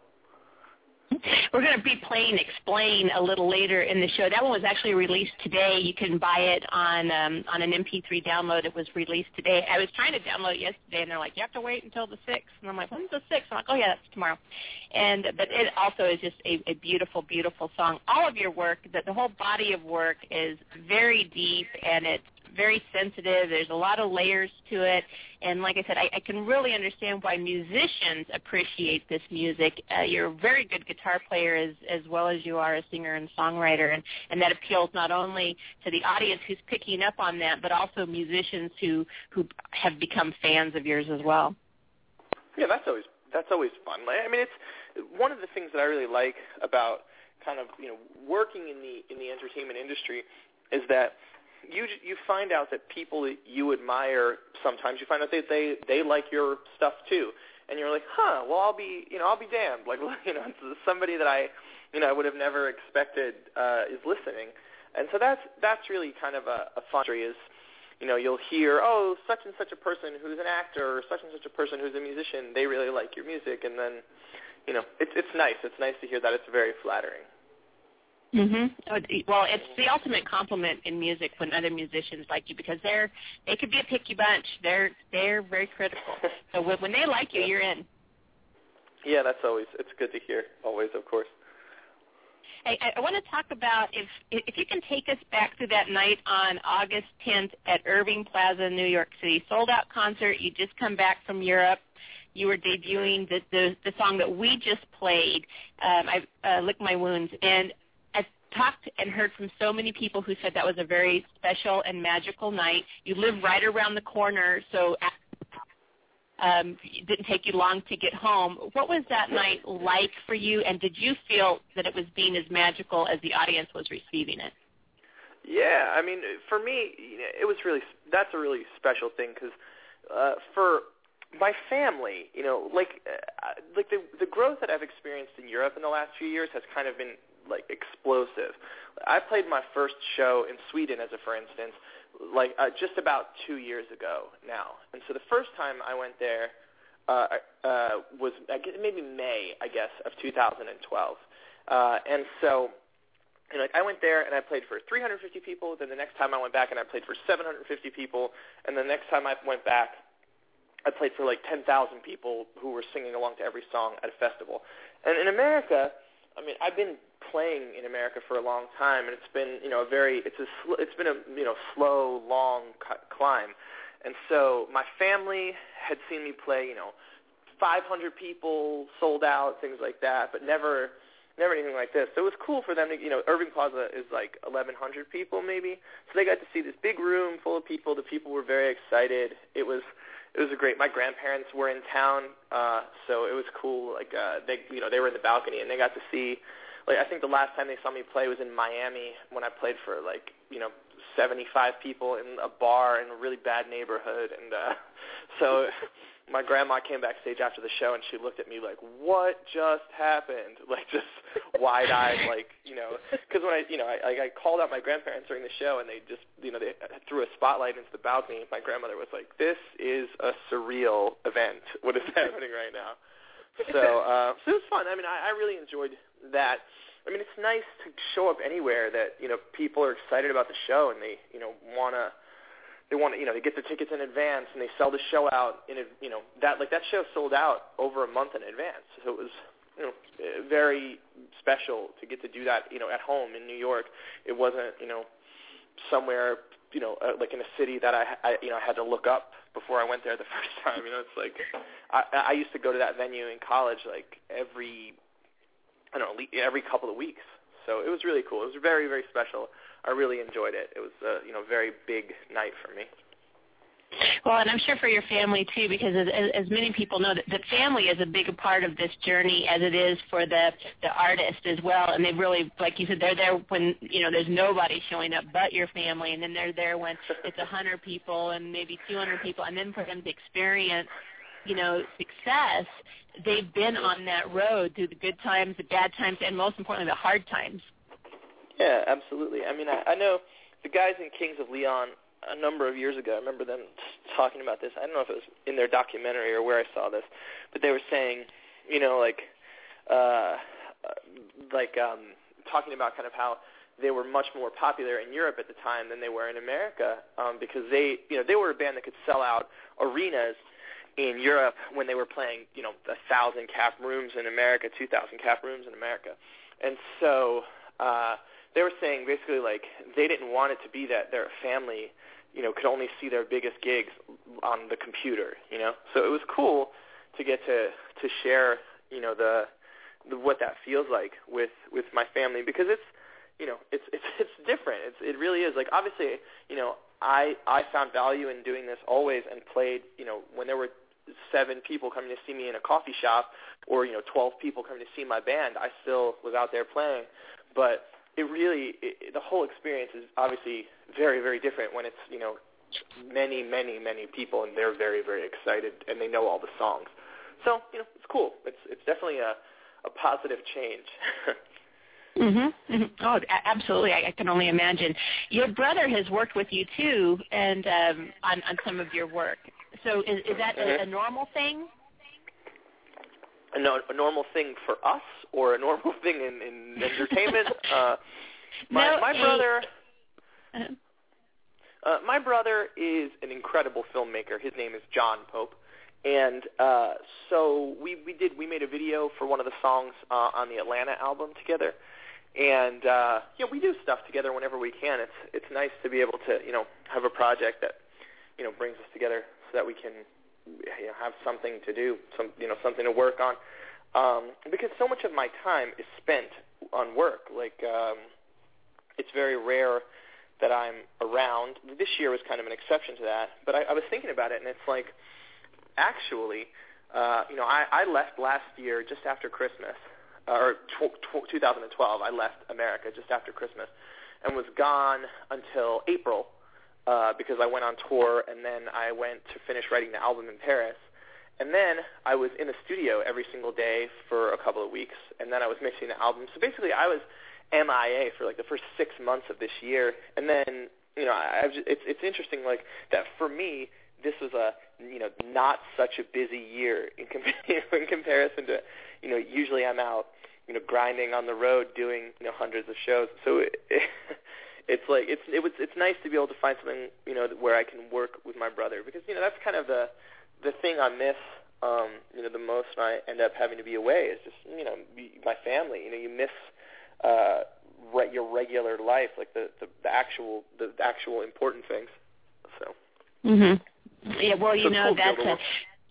We're going to be playing Explain a little later in the show. That one was actually released today. You can buy it on um, on an M P three download. It was released today. I was trying to download it yesterday, and they're like, you have to wait until the sixth. And I'm like, when's the sixth? I'm like, oh, yeah, that's tomorrow. And But it also is just a, a beautiful, beautiful song. All of your work, the, the whole body of work is very deep, and it's very sensitive. There's a lot of layers to it. And like I said, I, I can really understand why musicians appreciate this music. Uh, you're a very good guitar player as, as well as you are a singer and songwriter, and, and that appeals not only to the audience who's picking up on that, but also musicians who, who have become fans of yours as well. Yeah, that's always that's always fun. I mean, it's one of the things that I really like about kind of, you know, working in the in the entertainment industry is that you you find out that people that you admire, sometimes you find out that they they like your stuff too, and you're like, huh, well, I'll be you know I'll be damned, like, you know, somebody that I you know I would have never expected uh, is listening, and so that's that's really kind of a, a fun story. Is, you know, you'll hear, oh, such and such a person who's an actor, or such and such a person who's a musician, they really like your music, and then, you know, it's it's nice. It's nice to hear that. It's very flattering. Mhm. Well, it's the ultimate compliment in music when other musicians like you, because they're they could be a picky bunch. They're they're very critical. So when, when they like you, you're in. Yeah, that's always it's good to hear. Always, of course. I, I want to talk about if if you can take us back to that night on August tenth at Irving Plaza, New York City, sold out concert. You just come back from Europe. You were debuting the the, the song that we just played. Um, I uh, Lick My Wounds, and I've talked and heard from so many people who said that was a very special and magical night. You live right around the corner, so um, it didn't take you long to get home. What was that night like for you, and did you feel that it was being as magical as the audience was receiving it? Yeah, I mean, for me, it was really, that's a really special thing, because uh, for my family, you know, like, uh, like the, the growth that I've experienced in Europe in the last few years has kind of been, like, explosive. I played my first show in Sweden, as a for instance, like uh, just about two years ago now. And so the first time I went there uh, uh, was I guess maybe May, I guess, of two thousand twelve. Uh, and so, you know, like I went there and I played for three hundred fifty people. Then the next time I went back and I played for seven hundred fifty people. And the next time I went back, I played for like ten thousand people who were singing along to every song at a festival. And in America, I mean, I've been playing in America for a long time, and it's been, you know, a very, it's a, sl- it's been a, you know, slow, long c- climb. And so my family had seen me play, you know, five hundred people, sold out, things like that, but never, never anything like this. So it was cool for them to, you know, Irving Plaza is like eleven hundred people maybe, so they got to see this big room full of people. The people were very excited. It was, it was a great. My grandparents were in town, uh, so it was cool. Like uh, they, you know, they were in the balcony and they got to see. Like I think the last time they saw me play was in Miami when I played for like, you know, seventy-five people in a bar in a really bad neighborhood, and uh, so my grandma came backstage after the show and she looked at me like, "What just happened?" Like just wide-eyed, like, you know, because when I, you know, I, I called out my grandparents during the show and they just, you know, they threw a spotlight into the balcony. My grandmother was like, "This is a surreal event. What is happening right now?" So, uh, so it was fun. I mean, I, I really enjoyed that. I mean, it's nice to show up anywhere that, you know, people are excited about the show and they, you know, want to, they want to, you know, they get their tickets in advance and they sell the show out in, a, you know, that, like that show sold out over a month in advance. So it was, you know, very special to get to do that, you know, at home in New York. It wasn't, you know, somewhere, you know, uh, like in a city that I, I, you know, had to look up before I went there the first time. You know, it's like, I, I used to go to that venue in college like every, I don't know, every couple of weeks. So it was really cool. It was very, very special. I really enjoyed it. It was a, you know, very big night for me. Well, and I'm sure for your family, too, because as, as many people know, that the family is a big part of this journey as it is for the, the artist as well. And they really, like you said, they're there when, you know, there's nobody showing up but your family, and then they're there when it's one hundred people and maybe two hundred people, and then for them to experience, you know, success, they've been on that road through the good times, the bad times, and most importantly, the hard times. Yeah, absolutely. I mean, I, I know the guys in Kings of Leon a number of years ago, I remember them talking about this. I don't know if it was in their documentary or where I saw this, but they were saying, you know, like, uh, like um, talking about kind of how they were much more popular in Europe at the time than they were in America, um, because they, you know, they were a band that could sell out arenas in Europe when they were playing, you know, a thousand cap rooms in America, two thousand cap rooms in America, and so uh, they were saying basically like they didn't want it to be that their family, you know, could only see their biggest gigs on the computer, you know. So it was cool to get to to share, you know, the, the what that feels like with with my family, because it's, you know, it's it's it's different. It's it really is. Like obviously, you know, I I found value in doing this always and played, you know, when there were seven people coming to see me in a coffee shop or, you know, twelve people coming to see my band, I still was out there playing. But it really, it, the whole experience is obviously very, very different when it's, you know, many, many, many people and they're very, very excited and they know all the songs. So, you know, it's cool. It's it's definitely a, a positive change. Mm-hmm. mm-hmm. Oh, a- absolutely. I, I can only imagine. Your brother has worked with you, too, and um, on, on some of your work. So is, is that mm-hmm. a, a normal thing? A, no, a normal thing for us or a normal thing in, in entertainment? uh, my, no, my brother... Uh, uh, my brother is an incredible filmmaker. His name is John Pope. And uh, so we, we did we made a video for one of the songs uh, on the Atlanta album together. And uh, yeah, we do stuff together whenever we can. It's it's nice to be able to, you know, have a project that, you know, brings us together so that we can, you know, have something to do, some you know something to work on. Um, because so much of my time is spent on work. Like um, it's very rare that I'm around. This year was kind of an exception to that. But I, I was thinking about it, and it's like, actually, uh, you know, I, I left last year just after Christmas. Or tw- tw- two thousand twelve, I left America just after Christmas and was gone until April uh, because I went on tour, and then I went to finish writing the album in Paris. And then I was in the studio every single day for a couple of weeks, and then I was mixing the album. So basically I was M I A for like the first six months of this year. And then, you know, I've just, it's, it's interesting like that for me, this was a, you know, not such a busy year in, com- in comparison to, you know, usually I'm out, you know, grinding on the road doing, you know, hundreds of shows. So it, it, it's like it's it was it's nice to be able to find something, you know, where I can work with my brother, because, you know, that's kind of the the thing I miss, um, you know, the most when I end up having to be away is just, you know, my family. You know, you miss uh, re- your regular life, like the, the, the actual the actual important things. So. Mhm. Yeah. Well, you so know cool that's a.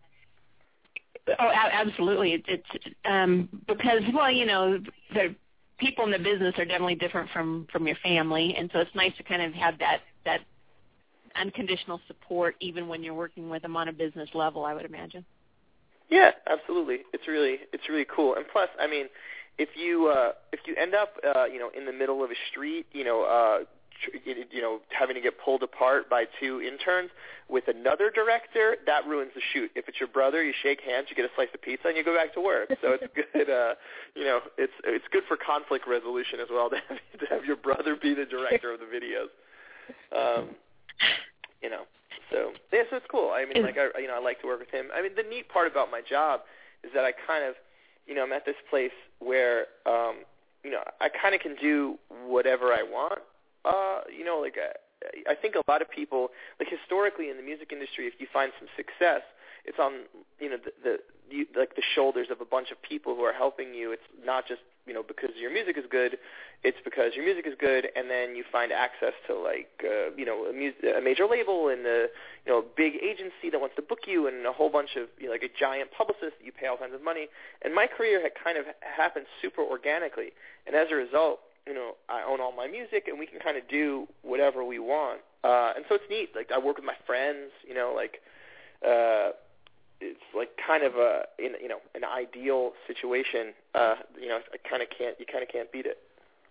Oh, absolutely. It's, it's um, because, well, you know, the people in the business are definitely different from, from your family, and so it's nice to kind of have that, that unconditional support even when you're working with them on a business level, I would imagine. Yeah, absolutely. It's really it's really cool. And plus, I mean, if you uh, if you end up uh, you know, in the middle of a street, you know, uh, you know, having to get pulled apart by two interns with another director, that ruins the shoot. If it's your brother, you shake hands, you get a slice of pizza, and you go back to work. So it's good. Uh, you know, it's it's good for conflict resolution as well to have, to have your brother be the director of the videos. Um, you know, so yeah, so it's cool. I mean, like I, you know, I like to work with him. I mean, the neat part about my job is that I kind of, you know, I'm at this place where, um, you know, I kind of can do whatever I want. Uh, you know, like uh, I think a lot of people, like historically in the music industry, if you find some success, it's on, you know, the, the you, like the shoulders of a bunch of people who are helping you. It's not just, you know, because your music is good. It's because your music is good, and then you find access to, like, uh, you know, a, mu- a major label and a, you know, a big agency that wants to book you, and a whole bunch of, you know, like a giant publicist that you pay all kinds of money. And my career had kind of happened super organically, and as a result, you know, I own all my music, and we can kind of do whatever we want. Uh, and so it's neat. Like, I work with my friends, you know, like, uh, it's like kind of a, in, you know, an ideal situation. Uh, you know, I kind of can't, you kind of can't beat it.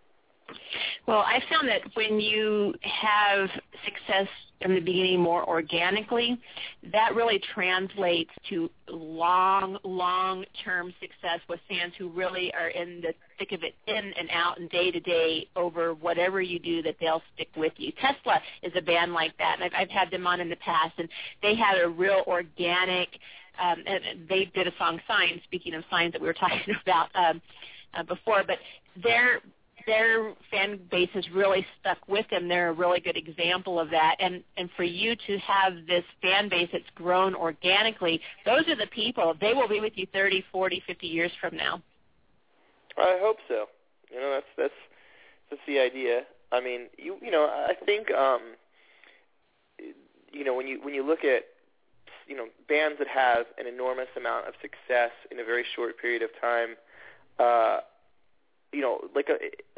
Well, I found that when you have success in the beginning more organically, that really translates to long, long-term success with fans who really are in the thick of it, in and out and day-to-day over whatever you do, that they'll stick with you. Tesla is a band like that, and I've, I've had them on in the past, and they had a real organic, um, and they did a song, Signs, speaking of signs that we were talking about um, uh, before, but they're their fan base has really stuck with them. They're a really good example of that. And, and for you to have this fan base that's grown organically, those are the people. They will be with you thirty, forty, fifty years from now. I hope so. You know, that's that's that's the idea. I mean, you you know, I think um, you know, when you when you look at, you know, bands that have an enormous amount of success in a very short period of time, uh, you know, like a,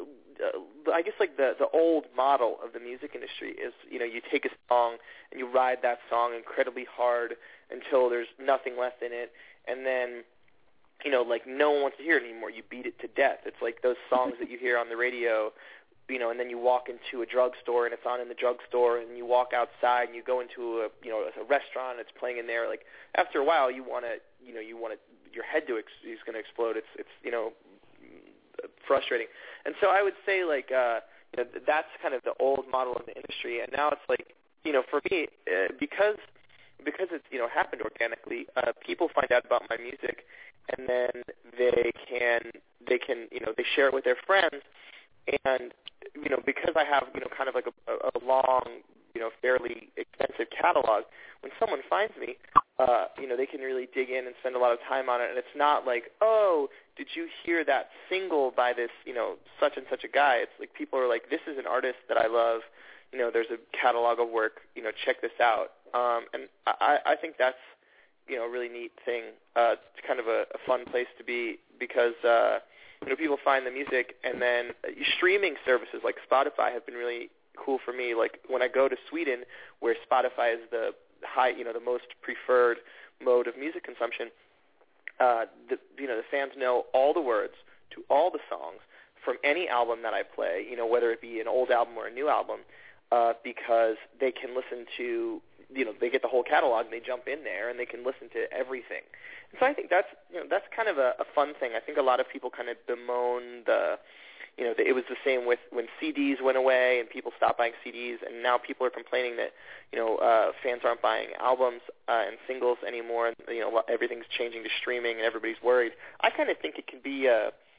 uh, I guess like the the old model of the music industry is, you know, you take a song and you ride that song incredibly hard until there's nothing left in it, and then, you know, like no one wants to hear it anymore. You beat it to death. It's like those songs that you hear on the radio, you know, and then you walk into a drugstore and it's on in the drugstore, and you walk outside and you go into a, you know, a restaurant and it's playing in there. Like after a while, you want to, you know, you want to, your head to ex- is going to explode. It's it's you know, frustrating. And so I would say, like, uh, you know, that's kind of the old model of the industry. And now it's like, you know, for me, uh, because because it's, you know, happened organically, uh, people find out about my music, and then they can they can you know, they share it with their friends. And, you know, because I have, you know, kind of like a, a long, you know, fairly expensive catalog, when someone finds me, uh, you know, they can really dig in and spend a lot of time on it. And it's not like, oh, did you hear that single by this, you know, such and such a guy? It's like people are like, this is an artist that I love. You know, there's a catalog of work. You know, check this out. Um, and I, I think that's, you know, a really neat thing. Uh, it's kind of a, a fun place to be because, uh, you know, people find the music, and then streaming services like Spotify have been really cool for me. Like when I go to Sweden, where Spotify is the high, you know, the most preferred mode of music consumption, uh, the, you know, the fans know all the words to all the songs from any album that I play, you know, whether it be an old album or a new album, uh, because they can listen to, you know, they get the whole catalog and they jump in there and they can listen to everything. And so I think that's, you know, that's kind of a, a fun thing. I think a lot of people kind of bemoan the, you know, the, it was the same with when C Ds went away and people stopped buying C Ds, and now people are complaining that, you know, uh, fans aren't buying albums uh, and singles anymore, and, you know, everything's changing to streaming and everybody's worried. I kind of think it can be a,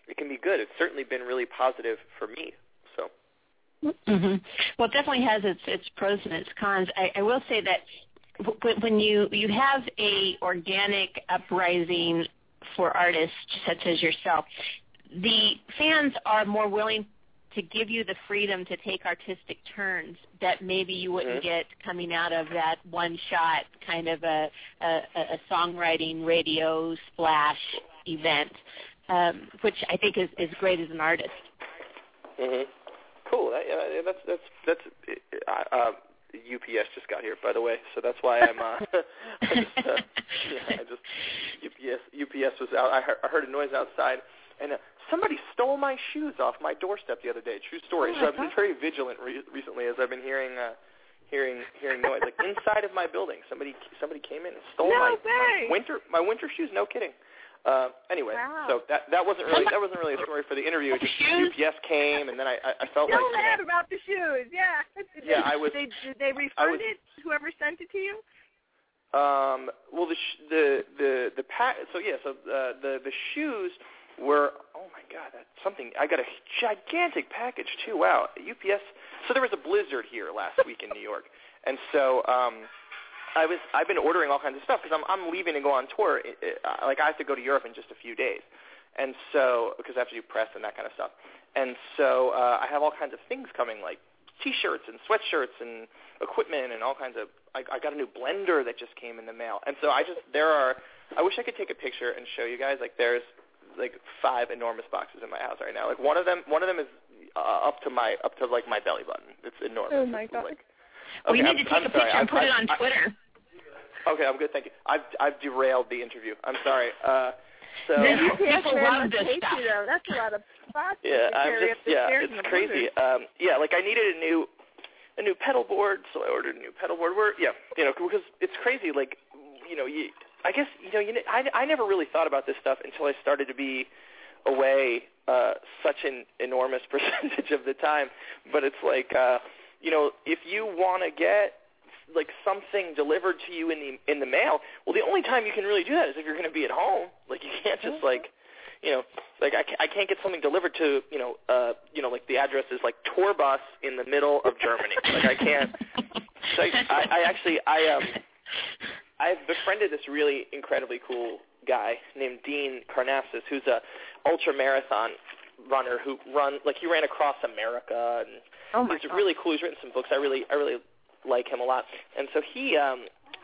it can be good. It's certainly been really positive for me. So. Mm-hmm. Well, it definitely has its its pros and its cons. I, I will say that w- when you you have a organic uprising for artists such as yourself, the fans are more willing to give you the freedom to take artistic turns that maybe you wouldn't mm-hmm. get coming out of that one-shot kind of a, a, a songwriting radio splash event, um, which I think is, is great as an artist. Mm-hmm. Cool. That, uh, that's that's that's. Uh, uh, U P S just got here, by the way, so that's why I'm. Uh, I just, uh, yeah, I just U P S U P S was out. I heard, I heard a noise outside, and uh, somebody stole my shoes off my doorstep the other day. True story. Oh so I've been God. very vigilant re- recently as I've been hearing uh, hearing hearing noise like inside of my building. Somebody somebody came in and stole no my, my winter my winter shoes. No kidding. Uh, anyway, wow. so that that wasn't really that wasn't really a story for the interview. It just U P S came, and then I I, I felt Still like mad you know, about the shoes. Yeah. Did yeah, they, I was. Did they, did they refund was, it? Whoever sent it to you? Um. Well, the sh- the the the pack. So yeah. So uh, the the shoes were. Oh my God, that's something. I got a gigantic package too. Wow. U P S. So there was a blizzard here last week in New York, and so um. I was I've been ordering all kinds of stuff because I'm I'm leaving to go on tour. It, it, uh, like I have to go to Europe in just a few days, and so because I have to do press and that kind of stuff, and so uh, I have all kinds of things coming like T-shirts and sweatshirts and equipment and all kinds of. I, I got a new blender that just came in the mail, and so I just there are. I wish I could take a picture and show you guys. Like there's like five enormous boxes in my house right now. Like one of them one of them is uh, up to my up to like my belly button. It's enormous. Oh my It's God. like, Well, okay, you I'm, need to take I'm a picture sorry. and put I, it on I, Twitter. I, Okay, I'm good, thank you. I've I've derailed the interview. I'm sorry. Uh, so The U P S People man love must this hate stuff. you, though. That's a lot of boxes yeah, to I'm carry just up the yeah, stairs in it's the crazy. blizzard. Um, yeah, like I needed a new a new pedal board, so I ordered a new pedal board. We're yeah, you know, because it's crazy. Like you know, you I guess you know, you know, I I never really thought about this stuff until I started to be away uh, such an enormous percentage of the time. But it's like uh, you know, if you want to get like something delivered to you in the in the mail, well, the only time you can really do that is if you're going to be at home. Like you can't just like, you know, like I, I can't get something delivered to, you know, uh, you know, like the address is like Torbus in the middle of Germany. Like I can't. So I, I, I actually I um I've befriended this really incredibly cool guy named Dean Karnafsis, who's a ultra marathon runner who run like he ran across America and Oh my he's God. really cool. He's written some books. I really I really like him a lot. And so he um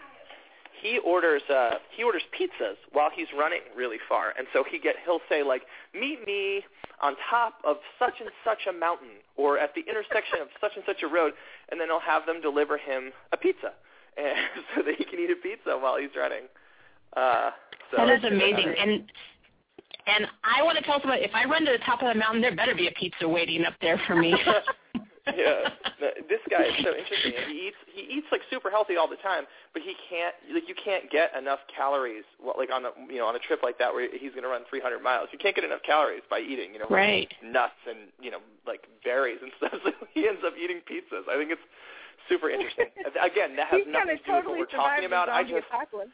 he orders uh he orders pizzas while he's running really far. And so he get he'll say like, meet me on top of such and such a mountain or at the intersection of such and such a road, and then he'll have them deliver him a pizza. And so that he can eat a pizza while he's running. Uh so That is amazing. And and I want to tell someone, if I run to the top of the mountain, there better be a pizza waiting up there for me. Yeah, this guy is so interesting. He eats he eats like super healthy all the time, but he can't like you can't get enough calories like on a you know on a trip like that where he's going to run three hundred miles. You can't get enough calories by eating you know right. nuts and you know like berries and stuff. So he ends up eating pizzas. I think it's super interesting. Again, that has He's nothing to do totally with what we're talking about. I just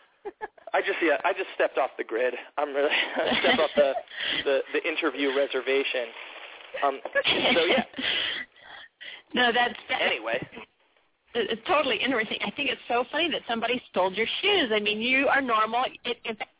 I just yeah I just stepped off the grid. I'm really I stepped off the, the the interview reservation. Um, so yeah. No, that's that, anyway. It's totally interesting. I think it's so funny that somebody stole your shoes. I mean, you are normal. It, in fact,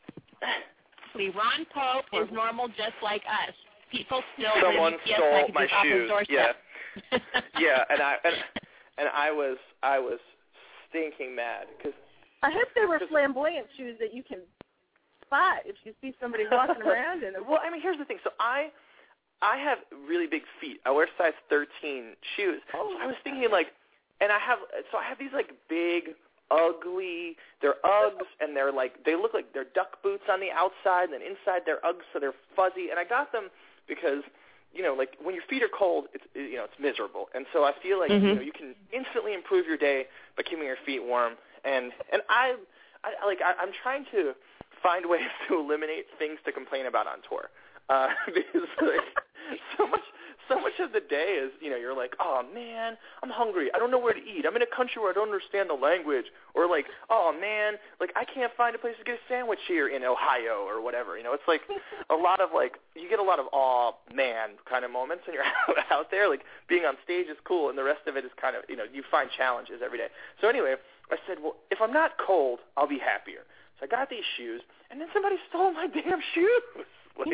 Ron Pope is normal, just like us. People still someone yes, stole my off his shoes. doorstep. Yeah, yeah, and I and, and I was I was stinking mad because I hope they were flamboyant shoes that you can spot if you see somebody walking around in them. Well, I mean, here's the thing. So I. I have really big feet. I wear size thirteen shoes. Oh, so I was thinking like, and I have, so I have these like big, ugly, they're Uggs and they're like, they look like they're duck boots on the outside and then inside they're Uggs so they're fuzzy. And I got them because, you know, like when your feet are cold, it's, you know, it's miserable. And so I feel like, mm-hmm. you know, you can instantly improve your day by keeping your feet warm. And, and I, I like, I, I'm trying to find ways to eliminate things to complain about on tour. Uh, because like, so much, so much of the day is, you know, you're like, oh, man, I'm hungry. I don't know where to eat. I'm in a country where I don't understand the language. Or like, oh, man, like I can't find a place to get a sandwich here in Ohio or whatever. You know, it's like a lot of like, you get a lot of, oh, man, kind of moments when you're out there. Like being on stage is cool, and the rest of it is kind of, you know, you find challenges every day. So anyway, I said, well, if I'm not cold, I'll be happier. So I got these shoes, and then somebody stole my damn shoes. Like,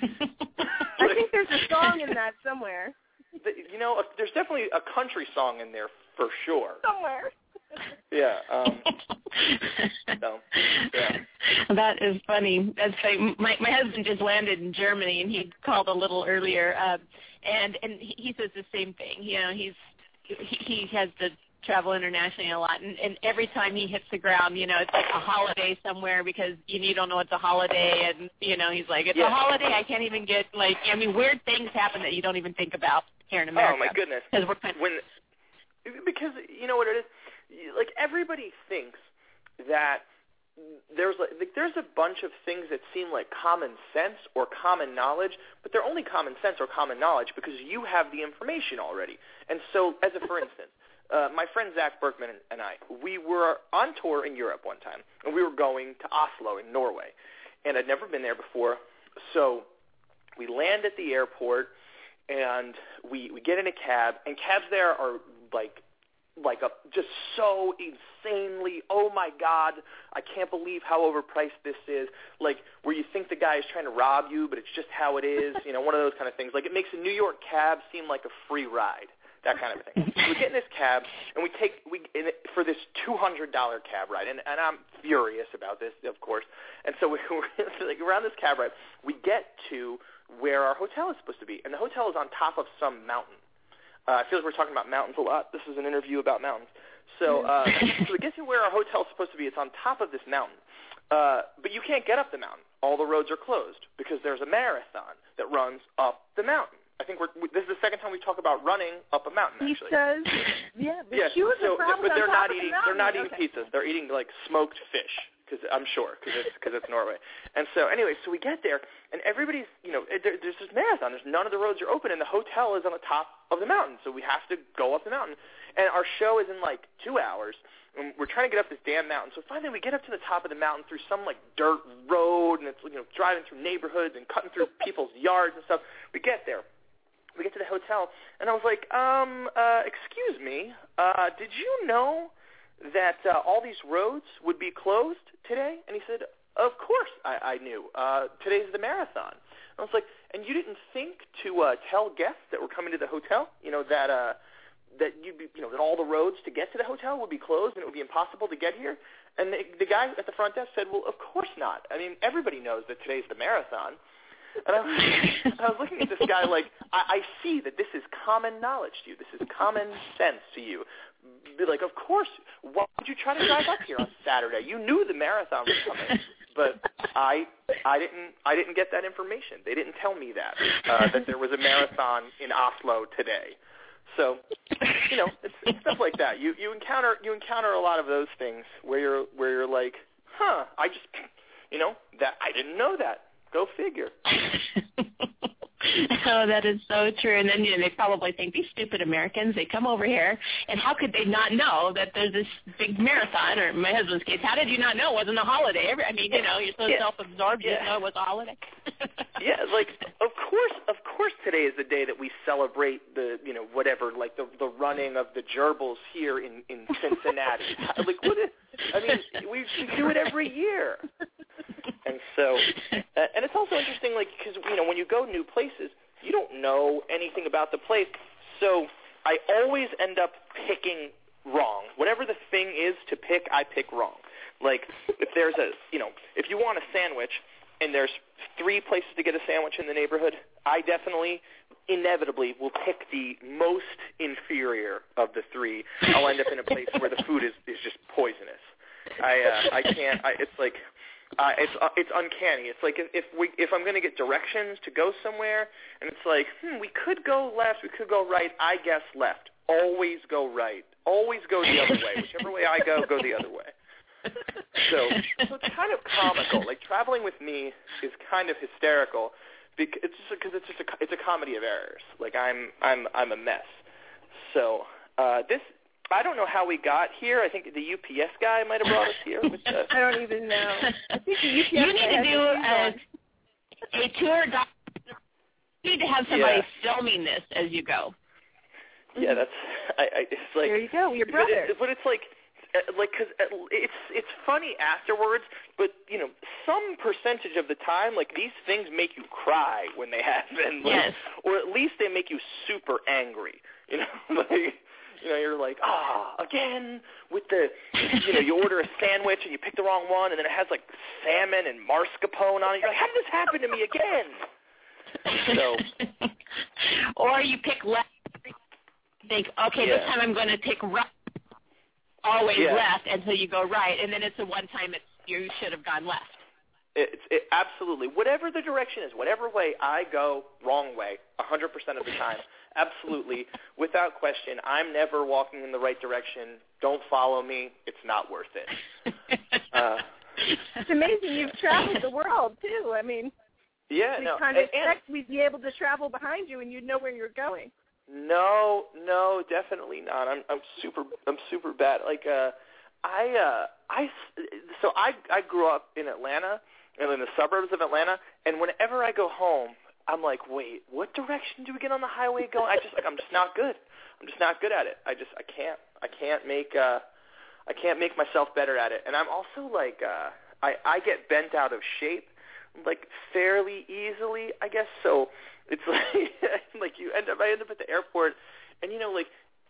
I think there's a song in that somewhere. The, you know, uh, there's definitely a country song in there for sure. Somewhere. Yeah. Um, so, yeah. That is funny. That's funny. My my husband just landed in Germany, and he called a little earlier, um, and and he, he says the same thing. You know, he's he, he has to travel internationally a lot, and, and every time he hits the ground, you know, it's like a holiday somewhere because you, you don't know it's a holiday, and, you know, he's like, it's yeah. a holiday, I can't even get, like, I mean, weird things happen that you don't even think about here in America. Oh, my goodness. Because we're kind of, when, because, you know what it is? Like, everybody thinks that there's like, like there's a bunch of things that seem like common sense or common knowledge, but they're only common sense or common knowledge because you have the information already. And so, as a for instance, Uh, my friend Zach Berkman and I, we were on tour in Europe one time, and we were going to Oslo in Norway, and I'd never been there before. So we land at the airport, and we we get in a cab, and cabs there are like like a just so insanely, oh my God, I can't believe how overpriced this is. Like where you think the guy is trying to rob you, but it's just how it is. You know, one of those kind of things. Like it makes a New York cab seem like a free ride. That kind of thing. So we get in this cab, and we take we in it, for this two hundred dollars cab ride, and, and I'm furious about this, of course. And so we, we're, like, we're on this cab ride. We get to where our hotel is supposed to be, and the hotel is on top of some mountain. Uh, I feel like we're talking about mountains a lot. This is an interview about mountains. So, uh, so we get to where our hotel is supposed to be. It's on top of this mountain. Uh, but you can't get up the mountain. All the roads are closed because there's a marathon that runs up the mountain. I think we're, we, this is the second time we talk about running up a mountain. He actually, says, "Yeah, but yeah, she was so, the problem but they're on top not of eating. the They're not mountain. eating Okay. pizzas. They're eating like smoked fish, because I'm sure, because it's because it's Norway. And so anyway, so we get there, and everybody's, you know, there, there's this marathon. There's none of the roads are open, and the hotel is on the top of the mountain. So we have to go up the mountain, and our show is in like two hours. And we're trying to get up this damn mountain. So finally, we get up to the top of the mountain through some like dirt road, and it's, you know, driving through neighborhoods and cutting through people's yards and stuff. We get there. We get to the hotel, and I was like, um, uh, excuse me, uh, did you know that uh, all these roads would be closed today? And he said, of course I, I knew. Uh, today's the marathon. And I was like, and you didn't think to uh, tell guests that were coming to the hotel, you know, that uh, that you'd be, you know, that all the roads to get to the hotel would be closed and it would be impossible to get here? And the, the guy at the front desk said, well, of course not. I mean, everybody knows that today's the marathon. And I was, I was looking at this guy like, I, I see that this is common knowledge to you. This is common sense to you. Be like, of course, why would you try to drive up here on Saturday? You knew the marathon was coming. But I I didn't I didn't get that information. They didn't tell me that, uh, that there was a marathon in Oslo today. So, you know, it's, it's stuff like that. You you encounter you encounter a lot of those things where you're where you're like, huh, I just, you know, that I didn't know that. Go figure. Oh, that is so true. And then, you know, they probably think, these stupid Americans, they come over here, and how could they not know that there's this big marathon? Or in my husband's case, how did you not know it wasn't a holiday? Every, I mean, you know, you're so yeah. self-absorbed, you yeah. didn't know it was a holiday. Yeah, like, of course, of course today is the day that we celebrate the, you know, whatever, like the the running of the gerbils here in, in Cincinnati. Like, what is, I mean, we, we do it every year. And so, uh, and it's also interesting, like, because, you know, when you go new places, you don't know anything about the place. So I always end up picking wrong. Whatever the thing is to pick, I pick wrong. Like, if there's a, you know, if you want a sandwich and there's three places to get a sandwich in the neighborhood, I definitely, inevitably, will pick the most inferior of the three. I'll end up in a place where the food is, is just poisonous. I uh, I can't, I, it's like... Uh, it's uh, it's uncanny. It's like if, if we if I'm going to get directions to go somewhere, and it's like, hmm, we could go left, we could go right. I guess left. Always go right. Always go the other way. Whichever way I go, go the other way. So, so it's kind of comical. Like, traveling with me is kind of hysterical because it's just because it's just a it's a comedy of errors. Like I'm I'm I'm a mess. So uh, this I don't know how we got here. I think the U P S guy might have brought us here. With the, I don't even know. I think the U P S you need to do a, a tour. Doc- you need to have somebody yeah. filming this as you go. Yeah, that's I, I it's like there you go, your brother. But, it, but it's like. Like, because it's it's funny afterwards, but you know, some percentage of the time, like these things make you cry when they happen, like, yes. or at least they make you super angry. You know, like you know, you're like, ah, oh, again with the, you know, you order a sandwich and you pick the wrong one, and then it has like salmon and mascarpone on it. You're like, how did this happen to me again? So, or you pick left. Think, okay, yeah. this time I'm going to take right. Always yeah. left until you go right, and then it's the one time it's, you should have gone left. It's it, absolutely. Whatever the direction is, whatever way I go, wrong way, one hundred percent of the time. Absolutely. Without question, I'm never walking in the right direction. Don't follow me. It's not worth it. Uh, it's amazing you've traveled the world, too. I mean, yeah, we no, kind of and, expect we'd be able to travel behind you and you'd know where you're going. No, no, definitely not. I'm I'm super I'm super bad. Like uh, I uh, I so I I grew up in Atlanta and in the suburbs of Atlanta, and whenever I go home, I'm like, wait, what direction do we get on the highway going? I just like I'm just not good. I'm just not good at it. I just I can't I can't make uh I can't make myself better at it. And I'm also like uh, I I get bent out of shape like fairly easily, I guess. So it's like like you end up I end up at the airport, and you know like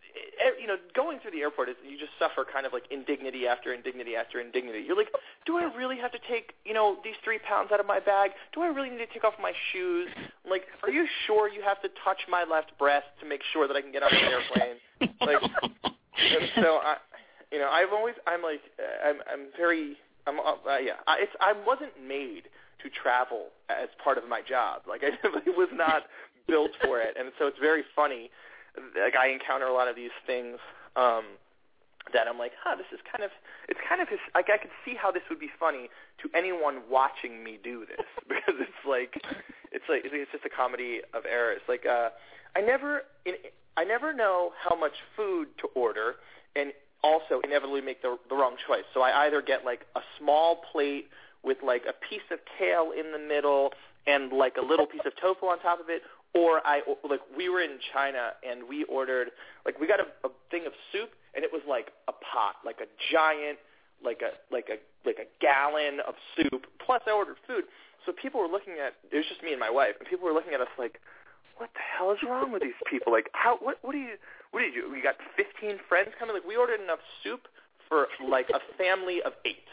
you know going through the airport is you just suffer kind of like indignity after indignity after indignity. You're like, do I really have to take you know these three pounds out of my bag? Do I really need to take off my shoes? Like, are you sure you have to touch my left breast to make sure that I can get on the airplane? Like, and so I, you know, I've always I'm like I'm I'm very I'm uh, yeah I, it's I wasn't made to travel as part of my job. Like I was not built for it, and so it's very funny. Like I encounter a lot of these things um, that I'm like, huh, this is kind of it's kind of his, like I could see how this would be funny to anyone watching me do this because it's like it's like it's just a comedy of errors. Like uh, I never in, I never know how much food to order, and also inevitably make the the wrong choice. So I either get like a small plate with like a piece of kale in the middle and like a little piece of tofu on top of it, or I like we were in China and we ordered like we got a, a thing of soup and it was like a pot, like a giant, like a like a like a gallon of soup. Plus I ordered food, so people were looking at it was just me and my wife, and people were looking at us like, what the hell is wrong with these people? Like how what what do you what did you do? We got fifteen friends coming. Like we ordered enough soup for like a family of eight.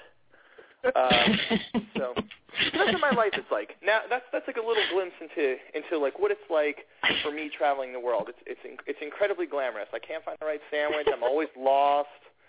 um, so that's what my life is like. Now that's that's like a little glimpse into into like what it's like for me traveling the world. It's it's it's incredibly glamorous. I can't find the right sandwich. I'm always lost.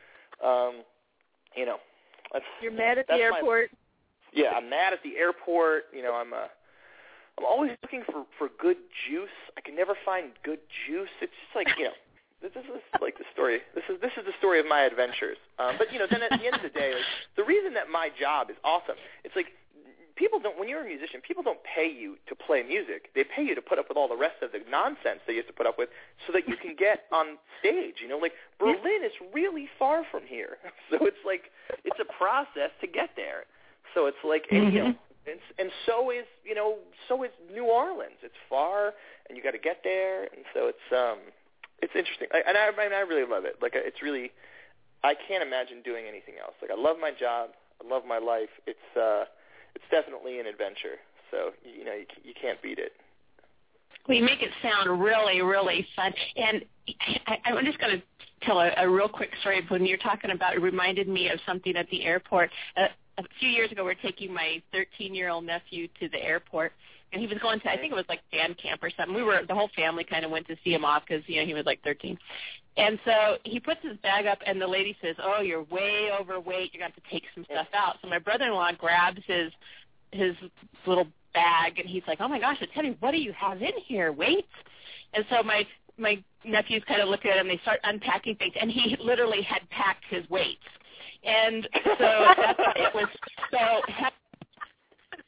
Um, you know, that's, you're mad at the airport. My, yeah, I'm mad at the airport. You know, I'm uh, I'm always looking for for good juice. I can never find good juice. It's just like you know. This is like the story. This is this is the story of my adventures. Um, but you know, then at the end of the day, like, the reason that my job is awesome, it's like people don't. When you're a musician, people don't pay you to play music. They pay you to put up with all the rest of the nonsense they used to put up with, so that you can get on stage. You know, like Berlin is really far from here, so it's like it's a process to get there. So it's like mm-hmm. and, you know, and, and so is you know so is New Orleans. It's far, and you got to get there, and so it's um. It's interesting, I, and I, I, mean, I really love it. Like, it's really, I can't imagine doing anything else. Like, I love my job, I love my life. It's, uh, it's definitely an adventure. So, you know, you, you can't beat it. Well, you make it sound really, really fun. And I, I'm just going to tell a, a real quick story. When you're talking about, it reminded me of something at the airport. Uh, a few years ago, we were taking my thirteen-year-old nephew to the airport. And he was going to, I think it was like band camp or something. We were, the whole family kind of went to see him off because, you know, he was like thirteen. And so he puts his bag up, and the lady says, oh, you're way overweight. You're going to have to take some stuff out. So my brother-in-law grabs his his little bag, and he's like, oh, my gosh, Teddy, what do you have in here? Weights? And so my my nephews kind of look at him. They start unpacking things, and he literally had packed his weights. And so that's, it was so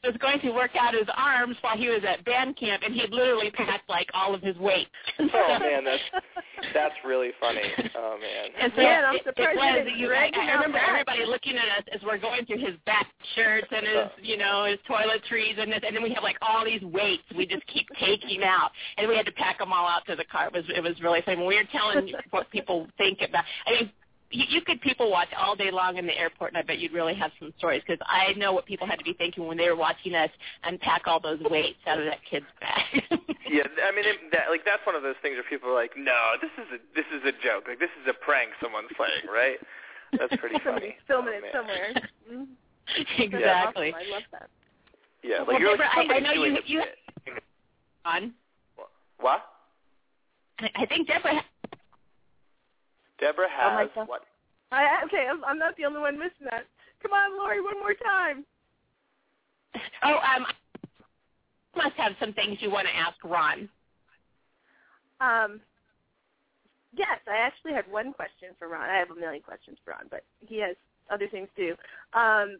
was going to work out his arms while he was at band camp, and he had literally packed like all of his weight. Oh man, that's that's really funny. Oh man. And so man, I'm it, surprised it was, you you, didn't I, drag him I remember out back. everybody looking at us as we're going through his back shirts and his, Oh. you know, his toiletries, and this, and then we have like all these weights we just keep taking out, and we had to pack them all out to the car. It was it was really funny. When we were telling you what people think about, I mean. You, you could people watch all day long in the airport, and I bet you'd really have some stories, because I know what people had to be thinking when they were watching us unpack all those weights out of that kid's bag. Yeah, I mean, it, that, like that's one of those things where people are like, "No, this is a this is a joke. Like this is a prank someone's playing, right?" That's pretty funny. Filming oh, it somewhere. Mm-hmm. Exactly. Awesome. I love that. Yeah, Well, like you're like Deborah, I, I somebody's know doing you. a you bit. on. What? I think Deborah. Deborah has Oh, what? I, okay, I'm, I'm not the only one missing that. Come on, Lori, one more time. Oh, um, you must have some things you want to ask Ron. Um, yes, I actually had one question for Ron. I have a million questions for Ron, but he has other things too. Um,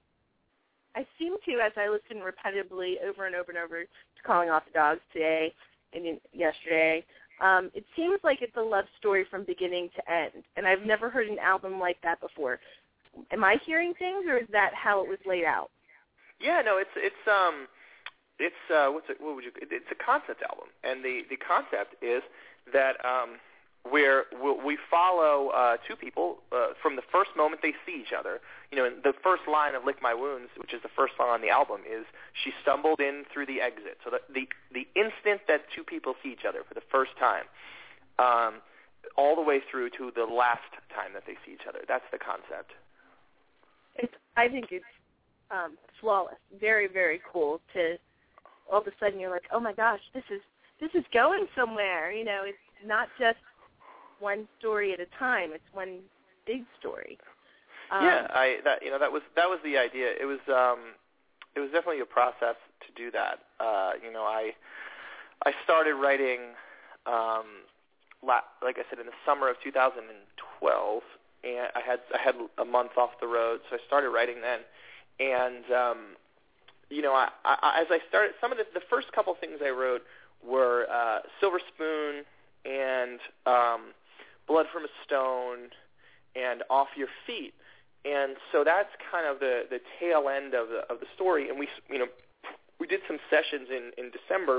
I seem to, as I listen repetitively over and over and over to Calling Off the Dogs today and yesterday, um, it seems like it's a love story from beginning to end, and I've never heard an album like that before. Am I hearing things, or is that how it was laid out? Yeah, no, it's it's um, it's uh, what's it? What would you? It's a concept album, and the the concept is that um, where we follow uh, two people uh, from the first moment they see each other. You know, the first line of "Lick My Wounds," which is the first song on the album, is "She stumbled in through the exit." So the the, the instant that two people see each other for the first time, um, all the way through to the last time that they see each other. That's the concept. It's, I think it's um, flawless. Very, very cool. To all of a sudden you're like, oh my gosh, this is this is going somewhere. You know, it's not just one story at a time. It's one big story. Um, yeah, I that you know that was that was the idea. It was um, it was definitely a process to do that. Uh, you know, I I started writing, um, la- like I said, in the summer of two thousand twelve, and I had I had a month off the road, so I started writing then. And um, you know, I, I, as I started, some of the, the first couple things I wrote were uh, Silver Spoon and um, Blood from a Stone and Off Your Feet. And so that's kind of the, the tail end of the of the story. And we you know we did some sessions in, in December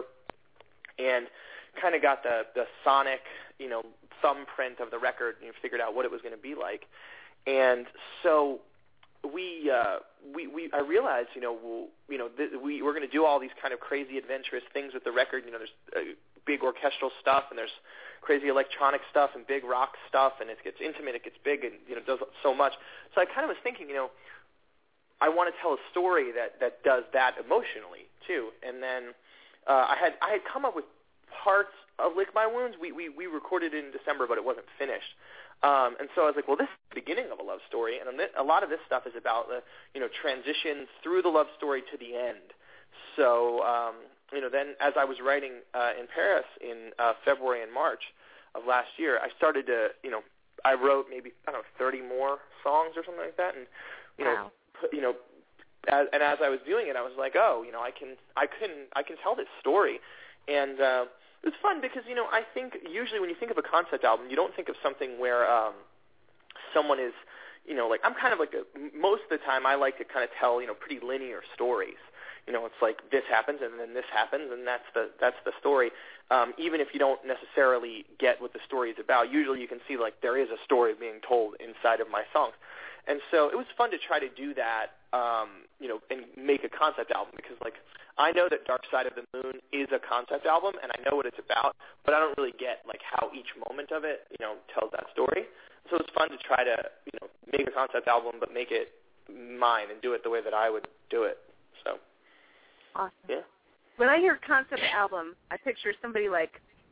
and kind of got the, the sonic you know thumbprint of the record and figured out what it was going to be like. And so we uh, we we I realized you know we'll, you know th- we we're going to do all these kind of crazy adventurous things with the record. You know, there's uh, big orchestral stuff and there's crazy electronic stuff and big rock stuff, and it gets intimate, it gets big, and you know does so much. So I kind of was thinking, you know, I want to tell a story that, that does that emotionally too. And then uh, I had I had come up with parts of Lick My Wounds. We we we recorded it in December, but it wasn't finished. Um, and so I was like, well, this is the beginning of a love story, and a lot of this stuff is about the you know transitions through the love story to the end. So um, you know, then as I was writing uh, in Paris in uh, February and March of last year, I started to, you know, I wrote maybe, I don't know, thirty more songs or something like that, and you wow. know, put, you know, as, and as I was doing it, I was like, oh, you know, I can, I can, I can tell this story, and uh, it was fun because you know, I think usually when you think of a concept album, you don't think of something where um, someone is, you know, like I'm kind of like a, most of the time I like to kind of tell, you know, pretty linear stories. You know, it's like this happens and then this happens and that's the that's the story. Um, even if you don't necessarily get what the story is about, usually you can see like there is a story being told inside of my songs. And so it was fun to try to do that, um, you know, and make a concept album because like I know that Dark Side of the Moon is a concept album and I know what it's about, but I don't really get like how each moment of it, you know, tells that story. So it was fun to try to, you know, make a concept album but make it mine and do it the way that I would do it. So. Awesome. Yeah. When I hear concept album, I picture somebody like,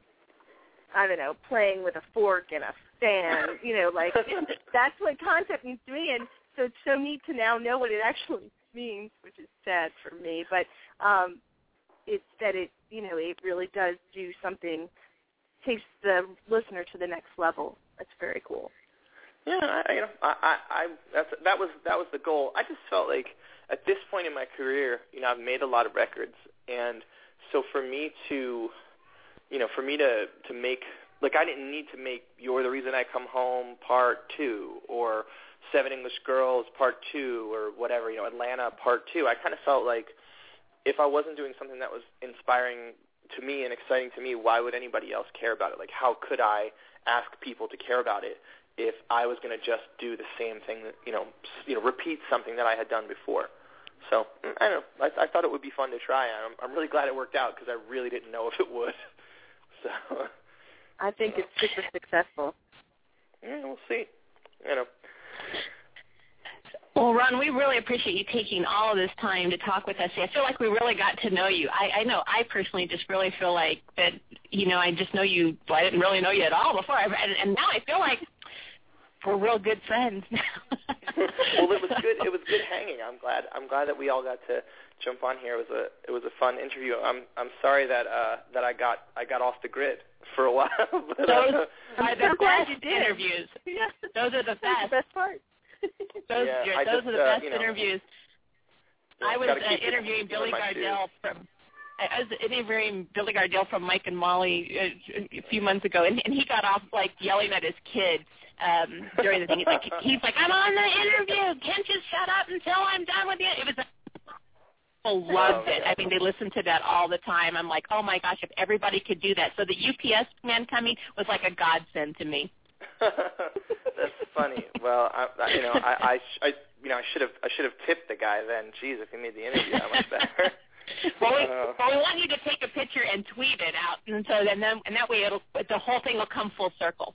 I don't know, playing with a fork and a fan, you know, like that's what concept means to me. And so it's so neat to now know what it actually means, which is sad for me. But um, it's that it, you know, it really does do something, takes the listener to the next level. That's very cool. Yeah, I, you know, I, I, I that's that was that was the goal. I just felt like at this point in my career, you know, I've made a lot of records, and so for me to, you know, for me to to make, like, I didn't need to make You're the Reason I Come Home Part Two or Seven English Girls Part Two or whatever, you know, Atlanta Part Two. I kind of felt like if I wasn't doing something that was inspiring to me and exciting to me, why would anybody else care about it? Like, how could I ask people to care about it if I was going to just do the same thing, that, you know, you know, repeat something that I had done before? So, I don't know. I, I thought it would be fun to try. I'm, I'm really glad it worked out because I really didn't know if it would. So, I think it's super successful. Yeah, we'll see. You know. Well, Ron, we really appreciate you taking all of this time to talk with us. I feel like we really got to know you. I, I know I personally just really feel like that, you know, I just know you. Well, I didn't really know you at all before, and, and now I feel like we're real good friends now. Well, it was good. It was good hanging. I'm glad. I'm glad that we all got to jump on here. It was a it was a fun interview. I'm I'm sorry that uh, that I got I got off the grid for a while. But, Those uh, are the best interviews. Yeah. Those are the best. The best part. Those, yeah, those just, are the uh, best you know, interviews. Yeah, I was uh, interviewing it, Billy Gardell from. I was interviewing Billy Gardell from Mike and Molly a, a few months ago, and, and he got off like yelling at his kid um, during the thing. He's like, he's like, I'm on the interview. Can't you shut up until I'm done with you? It was. People loved it. I mean, they listened to that all the time. I'm like, oh my gosh, if everybody could do that. So the U P S man coming was like a godsend to me. That's funny. Well, I, I, you know, I, I, I, you know, I should have, I should have tipped the guy then. Jeez, if he made the interview that much better. well, we, uh, well, we want you to take a picture and tweet it out, and so then, then and that way it'll, the whole thing will come full circle.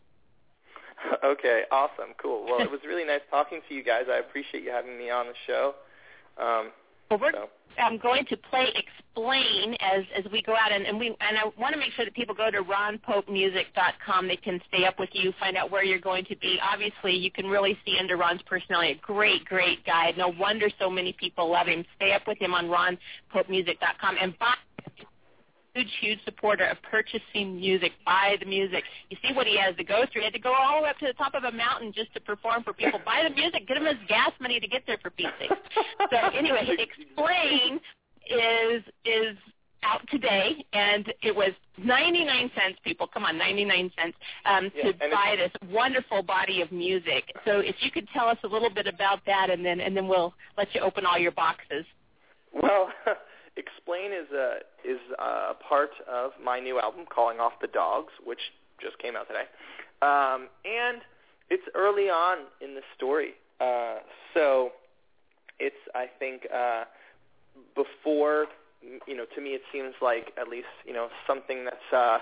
Okay, awesome, cool. Well, it was really nice talking to you guys. I appreciate you having me on the show. Um, well, we're so. I'm going to play Explain as as we go out, and, and we and I want to make sure that people go to ron pope music dot com. They can stay up with you, find out where you're going to be. Obviously, you can really see into Ron's personality. A great, great guy. No wonder so many people love him. Stay up with him on ron pope music dot com and buy. Huge, huge supporter of purchasing music. Buy the music. You see what he has to go through. He had to go all the way up to the top of a mountain just to perform for people. Buy the music. Get him his gas money to get there, for Pete's sake. So anyway, Explain is is out today, and it was ninety-nine cents, people. Come on, ninety-nine cents um, yeah, to buy this wonderful body of music. So if you could tell us a little bit about that, and then and then we'll let you open all your boxes. Well, Explain is a is a part of my new album, Calling Off the Dogs, which just came out today, um, and it's early on in the story. Uh, so it's, I think, uh, before, you know, to me it seems like at least, you know, something that's uh,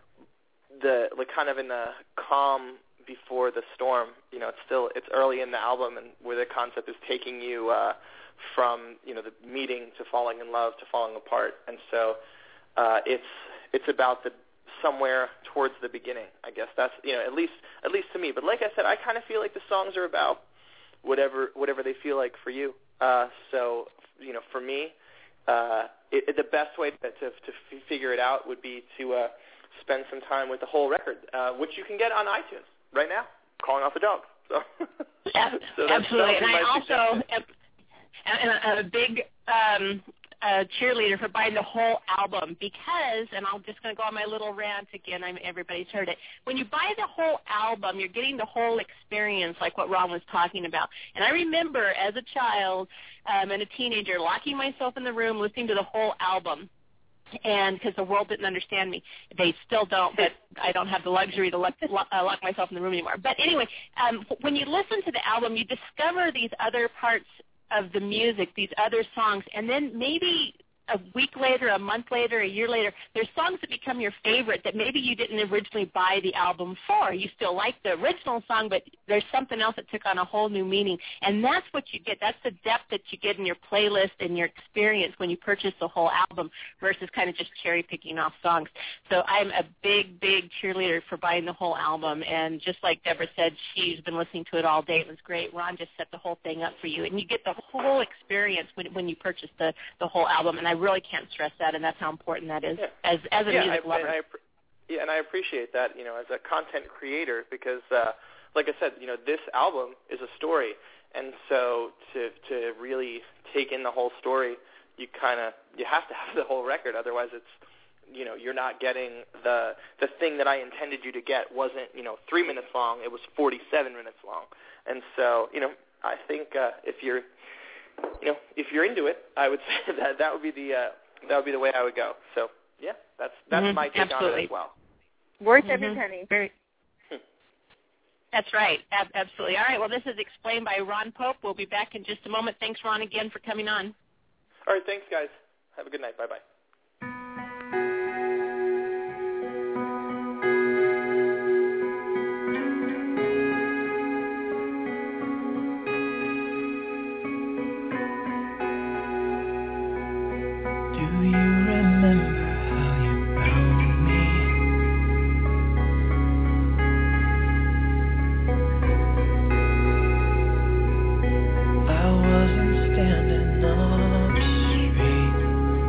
the like kind of in the calm before the storm. You know, it's still it's early in the album, and where the concept is taking you. Uh, from, you know, the meeting to falling in love to falling apart. And so uh, it's it's about the somewhere towards the beginning, I guess. That's, you know, at least at least to me. But like I said, I kind of feel like the songs are about whatever whatever they feel like for you. Uh, so, you know, for me, uh, it, it, the best way to, to, to f- figure it out would be to uh, spend some time with the whole record, uh, which you can get on iTunes right now, Calling Off the Dogs. So, yeah, so absolutely. And I also... suggestion. And a, a big um, uh, cheerleader for buying the whole album because, and I'm just going to go on my little rant again, I'm, everybody's heard it, when you buy the whole album, you're getting the whole experience like what Ron was talking about. And I remember as a child um, and a teenager locking myself in the room listening to the whole album. And because the world didn't understand me, they still don't, but I don't have the luxury to lock, lock, uh, lock myself in the room anymore. But anyway, um, when you listen to the album, you discover these other parts of the music, these other songs, and then maybe a week later, a month later, a year later, there's songs that become your favorite that maybe you didn't originally buy the album for. You still like the original song, but there's something else that took on a whole new meaning. And that's what you get. That's the depth that you get in your playlist and your experience when you purchase the whole album versus kind of just cherry-picking off songs. So I'm a big, big cheerleader for buying the whole album. And just like Deborah said, she's been listening to it all day. It was great. Ron just set the whole thing up for you. And you get the whole experience when, when you purchase the, the whole album. And I really can't stress that, and that's how important that is yeah. as as a yeah, music I, lover. And I, yeah, and I appreciate that, you know, as a content creator, because uh, like I said, you know, this album is a story, and so to to really take in the whole story, you kind of you have to have the whole record. Otherwise, it's you know you're not getting the the thing that I intended you to get wasn't you know three minutes long. It was forty-seven minutes long, and so you know I think uh, if you're you know if you're into it, I would say that that would be the uh, that would be the way I would go. So yeah, that's that's mm-hmm. my take Absolutely. on it as well. Worth mm-hmm. every penny. Very. That's right. Ab- absolutely. All right. Well, this is explained by Ron Pope. We'll be back in just a moment. Thanks, Ron, again for coming on. All right. Thanks, guys. Have a good night. Bye-bye. Do you remember how you found me? I wasn't standing up straight,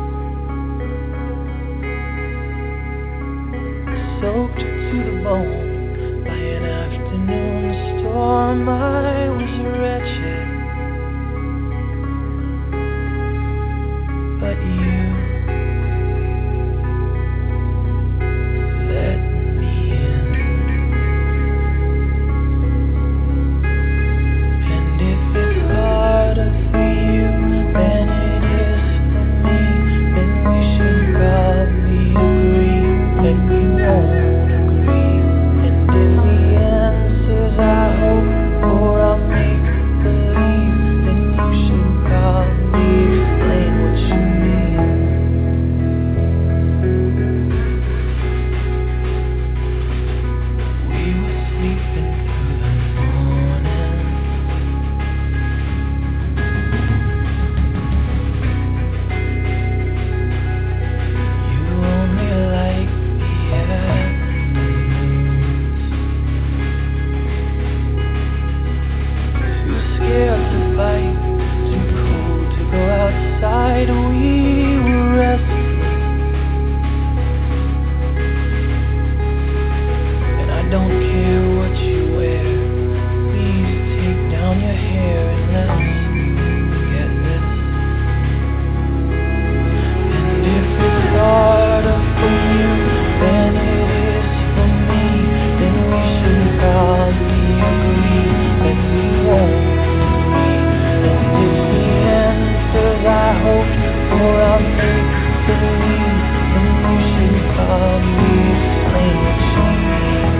soaked to the bone by an afternoon storm. I was wretched, but you let me in. And if it's harder for you than it is for me, then we should probably agree that we won't agree. And if the answer's I hope or I'll make believe, then you should probably explain what you mean. We were sleeping through the morning. You only like the afternoons. Too scared to fight, too cold to go outside. We were restless, and I don't care what you wear. Please take down your hair and let's forget this. And if it's harder for you than it is for me, then we should probably agree that we won't agree. And if the answer's I hoped or I'll make believe, then you should probably explain what you mean.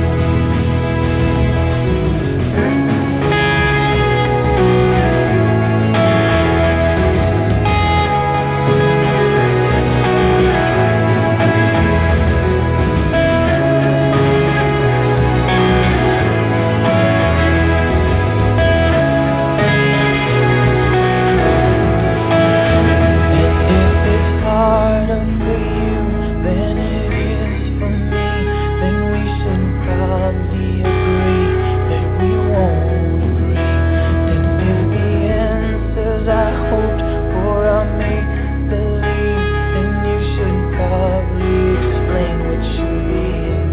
And if it's harder for you than it is for me, then we should probably agree that we won't agree. And if the answer's I hoped or I'll make believe, then you should probably explain what you mean.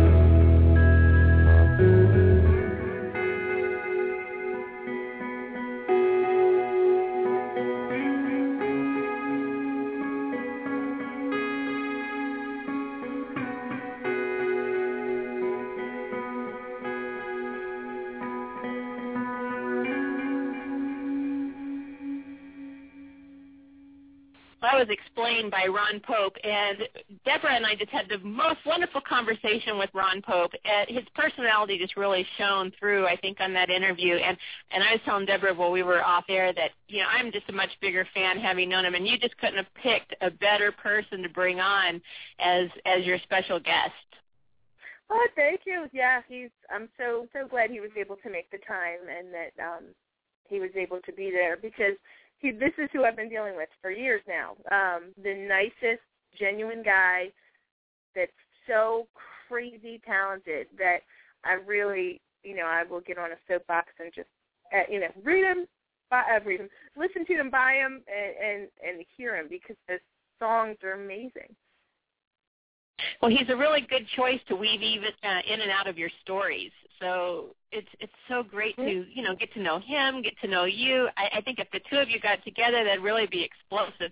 That was explained by Ron Pope, and Deborah and I just had the most wonderful conversation with Ron Pope. Uh, his personality just really shone through, I think, on that interview. And, and I was telling Deborah while we were off air that, you know, I'm just a much bigger fan having known him, and you just couldn't have picked a better person to bring on as as your special guest. Oh, thank you. Yeah, he's. I'm so so glad he was able to make the time and that um, he was able to be there because he, this is who I've been dealing with for years now. Um, the nicest, genuine guy that's so crazy talented that I really, you know, I will get on a soapbox and just, uh, you know, read him, buy, uh, read him, listen to him, buy him, and, and, and hear him because the songs are amazing. Well, he's a really good choice to weave even, uh, in and out of your stories. So it's it's so great to, you know, get to know him, get to know you. I, I think if the two of you got together, that'd really be explosive.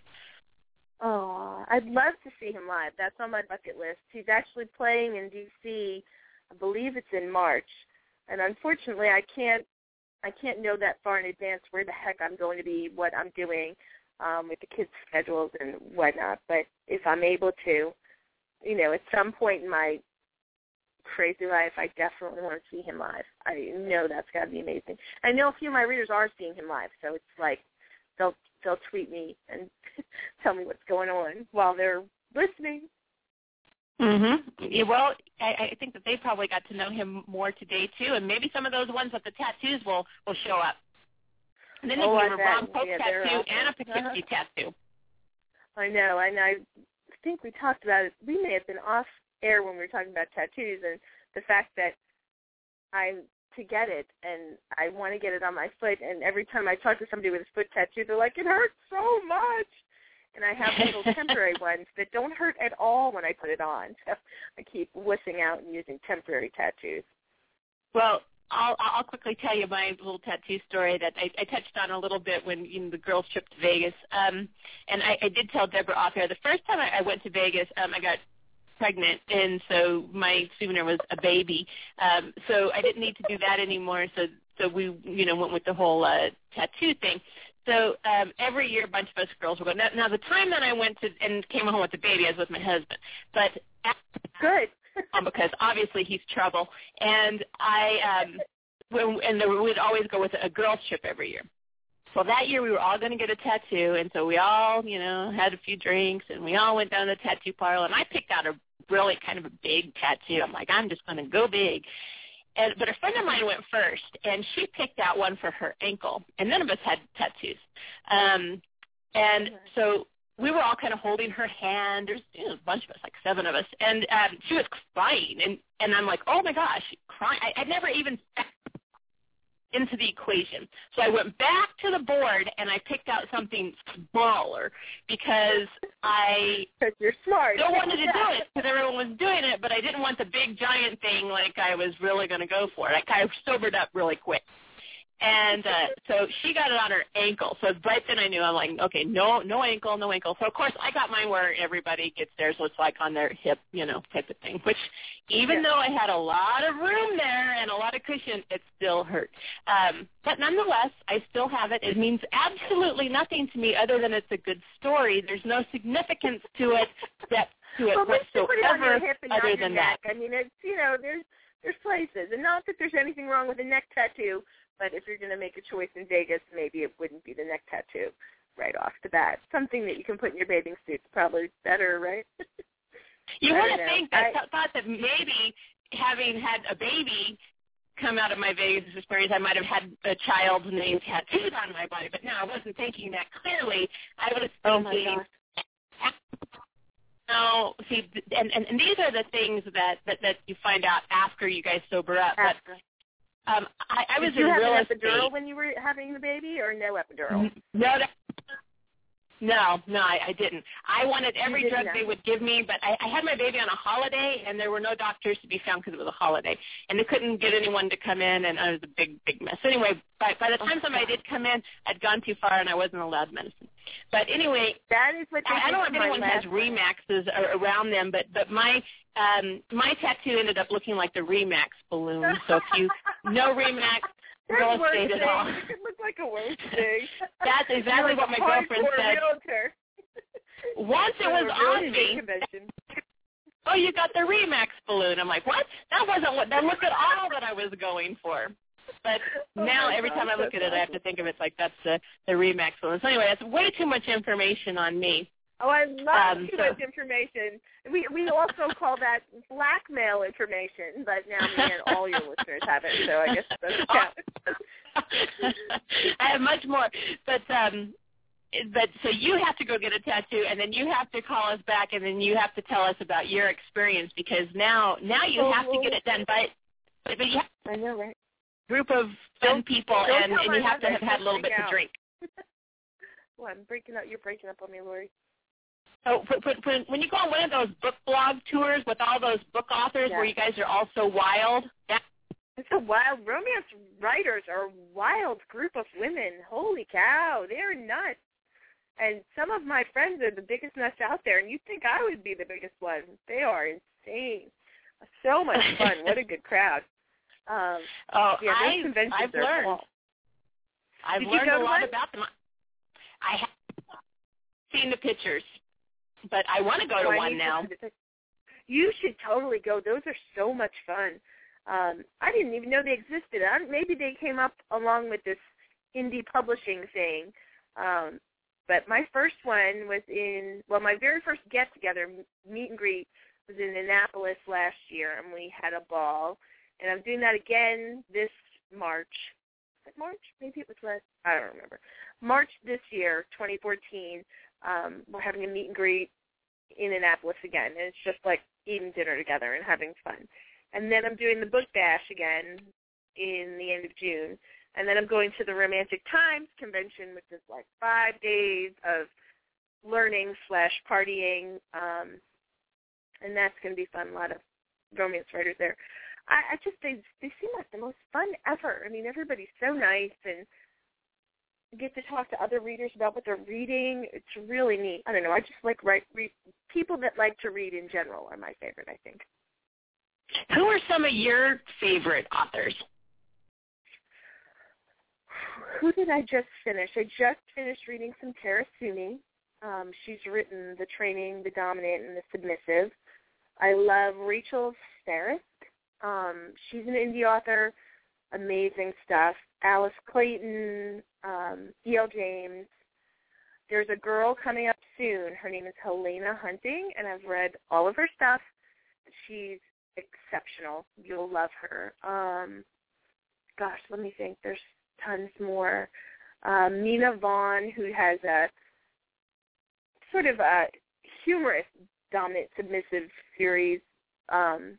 Oh, I'd love to see him live. That's on my bucket list. He's actually playing in D C. I believe it's in March, and unfortunately, I can't I can't know that far in advance where the heck I'm going to be, what I'm doing um, with the kids' schedules and whatnot. But if I'm able to, you know, at some point in my crazy life, I definitely want to see him live. I know that's got to be amazing. I know a few of my readers are seeing him live, so it's like they'll they'll tweet me and tell me what's going on while they're listening. Mm-hmm. Yeah, well, I, I think that they probably got to know him more today, too, and maybe some of those ones with the tattoos will, will show up. And then oh, you can have a Ron bet. Pope yeah, tattoo and a Poughkeepsie uh-huh. tattoo. I know, and I think we talked about it. We may have been off air when we were talking about tattoos and the fact that I'm to get it, and I want to get it on my foot, and every time I talk to somebody with a foot tattoo, they're like, it hurts so much. And I have little temporary ones that don't hurt at all when I put it on. So I keep wussing out and using temporary tattoos. Well, I'll, I'll quickly tell you my little tattoo story that I, I touched on a little bit when you know, the girls' trip to Vegas. Um, and I, I did tell Deborah off air. The first time I, I went to Vegas, um, I got pregnant, and so my souvenir was a baby. Um, so I didn't need to do that anymore. So so we, you know, went with the whole uh, tattoo thing. So um, every year, a bunch of us girls will go. Now, now, the time that I went to and came home with the baby, I was with my husband. But good, because obviously he's trouble, and I um, when, and there, we'd always go with a girls' trip every year. So that year, we were all going to get a tattoo, and so we all, you know, had a few drinks, and we all went down to the tattoo parlor, and I picked out a really kind of a big tattoo. I'm like, I'm just going to go big. And, but a friend of mine went first, and she picked out one for her ankle, and none of us had tattoos. Um, and so we were all kind of holding her hand. There's you know, a bunch of us, like seven of us, and um, she was crying, and, and I'm like, oh, my gosh, crying. I, I'd never even into the equation. So I went back to the board, and I picked out something smaller because I because you're smart. still wanted to do it because everyone was doing it, but I didn't want the big giant thing like I was really going to go for it. I kind of sobered up really quick. And uh, so she got it on her ankle. So right then I knew, I'm like, okay, no no ankle, no ankle. So, of course, I got mine where everybody gets theirs, so it's like on their hip, you know, type of thing, which even yeah. though I had a lot of room there and a lot of cushion, it still hurt. Um, but nonetheless, I still have it. It means absolutely nothing to me other than it's a good story. There's no significance to it, depth to it well, whatsoever put it on your hip and other not your than neck. that. I mean, it's, you know, there's, there's places. And not that there's anything wrong with a neck tattoo, but if you're going to make a choice in Vegas, maybe it wouldn't be the neck tattoo right off the bat. Something that you can put in your bathing suit is probably better, right? You I would have think that, I, thought that maybe having had a baby come out of my Vegas experience, I might have had a child's name tattooed on my body. But no, I wasn't thinking that clearly. I would have oh, my gosh. No, see, and, and, and these are the things that, that, that you find out after you guys sober up. After. But, Um, I, I was Did you in have real an estate. epidural when you were having the baby, or no epidural? No, no, no, no I, I didn't. I wanted every drug not. they would give me, but I, I had my baby on a holiday, and there were no doctors to be found because it was a holiday, and they couldn't get anyone to come in, and it was a big, big mess. Anyway, by, by the time oh, somebody did come in, I'd gone too far, and I wasn't allowed medicine. But anyway, that is what they I, I don't know if my anyone has last Remaxes around them, but but my um, my tattoo ended up looking like the Remax balloon. So if you know Remax, real estate at all. It could look like a worse thing. That's exactly like what my girlfriend said. Realtor. Once it was on me, oh, you got the Remax balloon. I'm like, what? That wasn't what, that looked at all that I was going for. But oh now every gosh, time I look at it, awesome. I have to think of it like that's the, the Remax balloon. So anyway, that's way too much information on me. Oh, I love um, too so. much information. We we also call that blackmail information, but now me and all your listeners have it, so I guess it doesn't count. I have much more, but um, but so you have to go get a tattoo, and then you have to call us back, and then you have to tell us about your experience because now now you oh, have to get it done. But but you have I know, right? A group of fun don't, people, don't and, and you have to have had a little bit out. to drink. Well, I'm breaking up. You're breaking up on me, Lori. So when, when, when you go on one of those book blog tours with all those book authors yeah. where you guys are all so wild, that it's a wild, romance writers are a wild group of women. Holy cow, they're nuts. And some of my friends are the biggest nuts out there, and you'd think I would be the biggest one. They are insane. So much fun. What a good crowd. Um, oh, yeah, those I've, conventions I've are learned. cool. I've Did learned you go a to lot one? about them. I haven't seen the pictures, but I want to go oh, to I one need now. To, you should totally go. Those are so much fun. Um, I didn't even know they existed. I, maybe they came up along with this indie publishing thing. Um, but my first one was in, well, my very first get-together, meet and greet, was in Annapolis last year, and we had a ball. And I'm doing that again this March. Was it March? Maybe it was last, I don't remember. March this year, twenty fourteen, um, we're having a meet and greet in Annapolis again. And it's just like eating dinner together and having fun. And then I'm doing the book bash again in the end of June. And then I'm going to the Romantic Times convention, which is like five days of learning slash partying. Um, and that's going to be fun. A lot of romance writers there. I, I just, they, they seem like the most fun ever. I mean, everybody's so nice, and you get to talk to other readers about what they're reading. It's really neat. I don't know. I just like write, read, people that like to read in general are my favorite, I think. Who are some of your favorite authors? Who did I just finish? I just finished reading some Tara Sumi. Um, she's written The Training, The Dominant, and The Submissive. I love Rachel Sterisk. Um, she's an indie author. Amazing stuff. Alice Clayton, um, E L James. There's a girl coming up soon. Her name is Helena Hunting, and I've read all of her stuff. She's exceptional. You'll love her. Um, gosh, let me think. There's tons more. Um, Nina Vaughn, who has a sort of a humorous dominant submissive series. Um,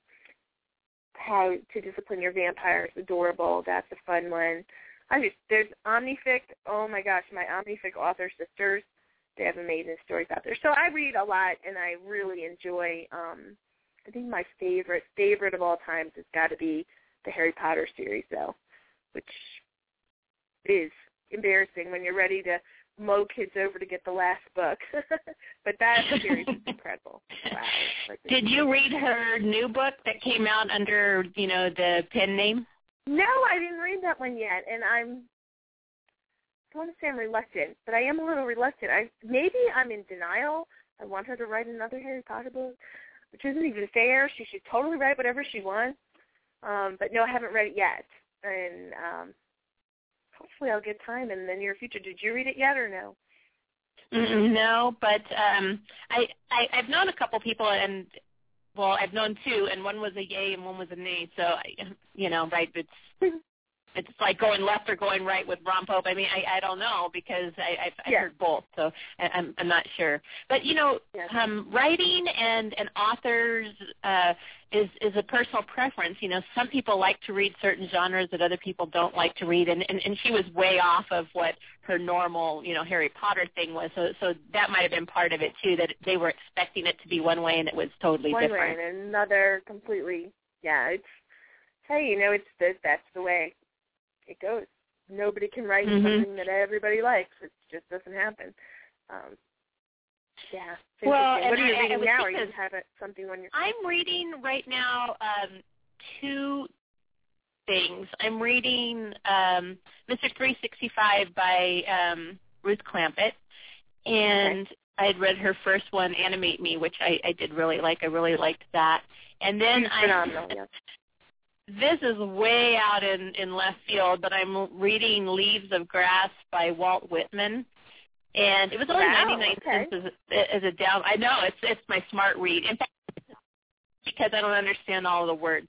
How to Discipline Your Vampire is adorable. That's a fun one. I just there's Omnific. Oh my gosh, my Omnific author sisters. They have amazing stories out there. So I read a lot, and I really enjoy. Um, I think my favorite favorite of all times has got to be the Harry Potter series, though, which is embarrassing when you're ready to mow kids over to get the last book. But that series is incredible. Wow. Like, Did you read her new book that came out under, you know, the pen name? No, I didn't read that one yet, and I'm, I don't want to say I'm reluctant, but I am a little reluctant. I Maybe I'm in denial. I want her to write another Harry Potter book, which isn't even fair. She should totally write whatever she wants. Um, but no, I haven't read it yet. And um, hopefully I'll get time in the near future. Did you read it yet or no? Mm-mm, no, but um, I, I, I've known a couple people, and, well, I've known two, and one was a yay and one was a nay. So, I, you know, right, it's it's like going left or going right with Ron Pope. I mean, I, I don't know because I, I've, I've yeah. heard both, so I, I'm, I'm not sure. But, you know, yeah. um, writing and, and authors uh, is, is a personal preference. You know, some people like to read certain genres that other people don't like to read, and, and, and she was way off of what her normal, you know, Harry Potter thing was. So, so that might have been part of it, too, that they were expecting it to be one way and it was totally one different. One way and another completely, yeah. It's, hey, you know, it's the, that's the way it goes. Nobody can write mm-hmm. something that everybody likes. It just doesn't happen. Um, yeah. Well, what are you I, reading I now? Or you have something on your? I'm reading right now um, two things. I'm reading um, Mister three sixty-five by um, Ruth Clampett, and okay. I had read her first one, Animate Me, which I, I did really like. I really liked that. And then She's I. phenomenal, yeah. This is way out in, in left field, but I'm reading Leaves of Grass by Walt Whitman, and it was only wow, ninety-nine okay. cents as a, as a down. I know it's it's my smart read. In fact, because I don't understand all of the words,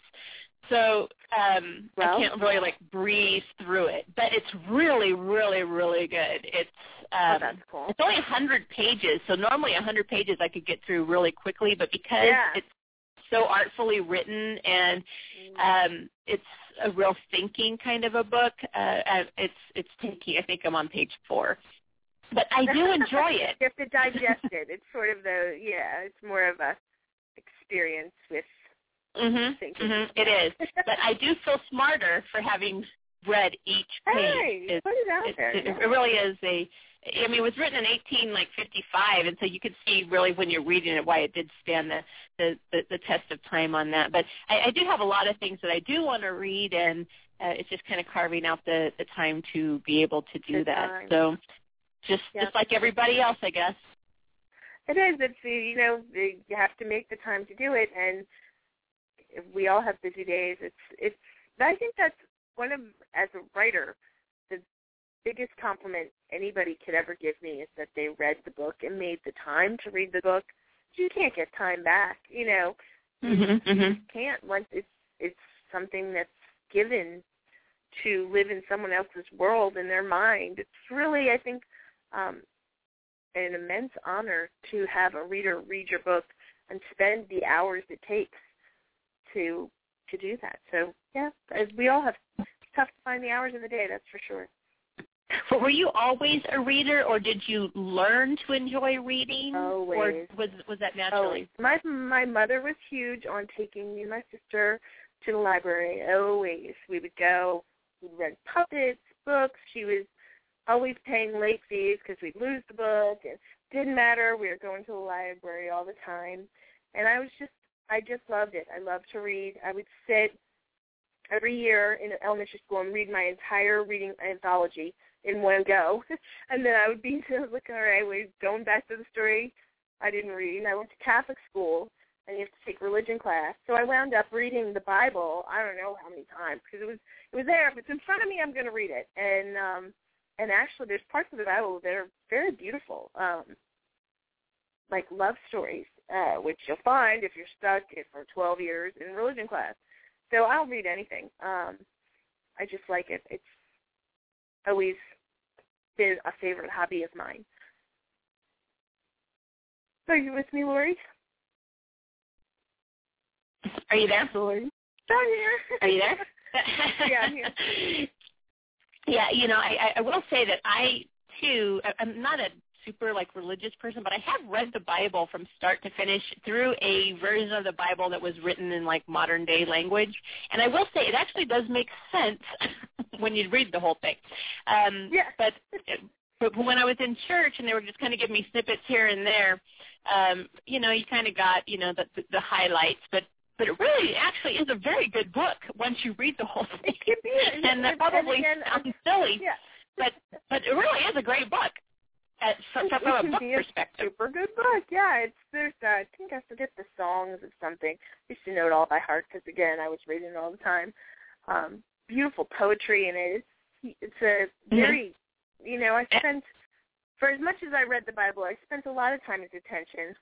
so um, well, I can't really like breeze through it. But it's really, really, really good. It's um, oh, that's cool. It's only one hundred pages, so normally one hundred pages I could get through really quickly, but because yeah. it's so artfully written, and um, it's a real thinking kind of a book. Uh, it's it's taking. I think I'm on page four. but I do enjoy it. You have to digest it. It's sort of the, yeah, it's more of a experience with mm-hmm, thinking. Mm-hmm, it is. But I do feel smarter for having read each page. Hey, it, put it out it, there. It, yeah. it really is a, I mean, it was written in eighteen fifty-five, and so you could see really when you're reading it why it did stand the, the, the, the test of time on that. But I, I do have a lot of things that I do want to read, and uh, it's just kind of carving out the, the time to be able to do the that. time. So just yeah. just like everybody else, I guess. It is. It's, you know, you have to make the time to do it, and we all have busy days. It's, it's, I think that's one of, as a writer, the biggest compliment anybody could ever give me is that they read the book and made the time to read the book. You can't get time back, you know. Mm-hmm, you mm-hmm. can't. Once it's it's something that's given to live in someone else's world in their mind. It's really, I think, um, an immense honor to have a reader read your book and spend the hours it takes to to do that. So yeah, as we all have, it's tough to find the hours in the day. That's for sure. But were you always a reader, or did you learn to enjoy reading? Always. Or was was that naturally? Always. My my mother was huge on taking me and my sister to the library. Always. We would go. We'd read puppets, books. She was always paying late fees because we'd lose the book. It didn't matter. We were going to the library all the time. And I was just, I just loved it. I loved to read. I would sit every year in elementary school and read my entire reading anthology in one go. And then I would be like, all right, we're going back to the story I didn't read. And I went to Catholic school, and you have to take religion class. So I wound up reading the Bible, I don't know how many times, because it was it was there. If it's in front of me, I'm going to read it. And um, and actually, there's parts of the Bible that are very beautiful, um, like love stories, uh, which you'll find if you're stuck for twelve years in religion class. So I'll read anything. Um, I just like it. It's always been a favorite hobby of mine. Are you with me, Lori? Are you there? Lori? I'm here. Are you there? Yeah, I'm here. Yeah, you know, I, I will say that I, too, I'm not a super, like, religious person, but I have read the Bible from start to finish through a version of the Bible that was written in, like, modern-day language. And I will say it actually does make sense when you read the whole thing. Um, yeah. But, but when I was in church and they were just kind of giving me snippets here and there, um, you know, you kind of got, you know, the, the, the highlights. But But it really actually is a very good book once you read the whole thing. It be, and that probably and again, sounds silly, yeah. but but it really is a great book at, from, from it a book be perspective. A super good book, yeah. It's there's uh, I think I forget the songs of something. I used to know it all by heart because again I was reading it all the time. Um, beautiful poetry in it. It's it's a very mm-hmm. you know I spent for as much as I read the Bible, I spent a lot of time in detention.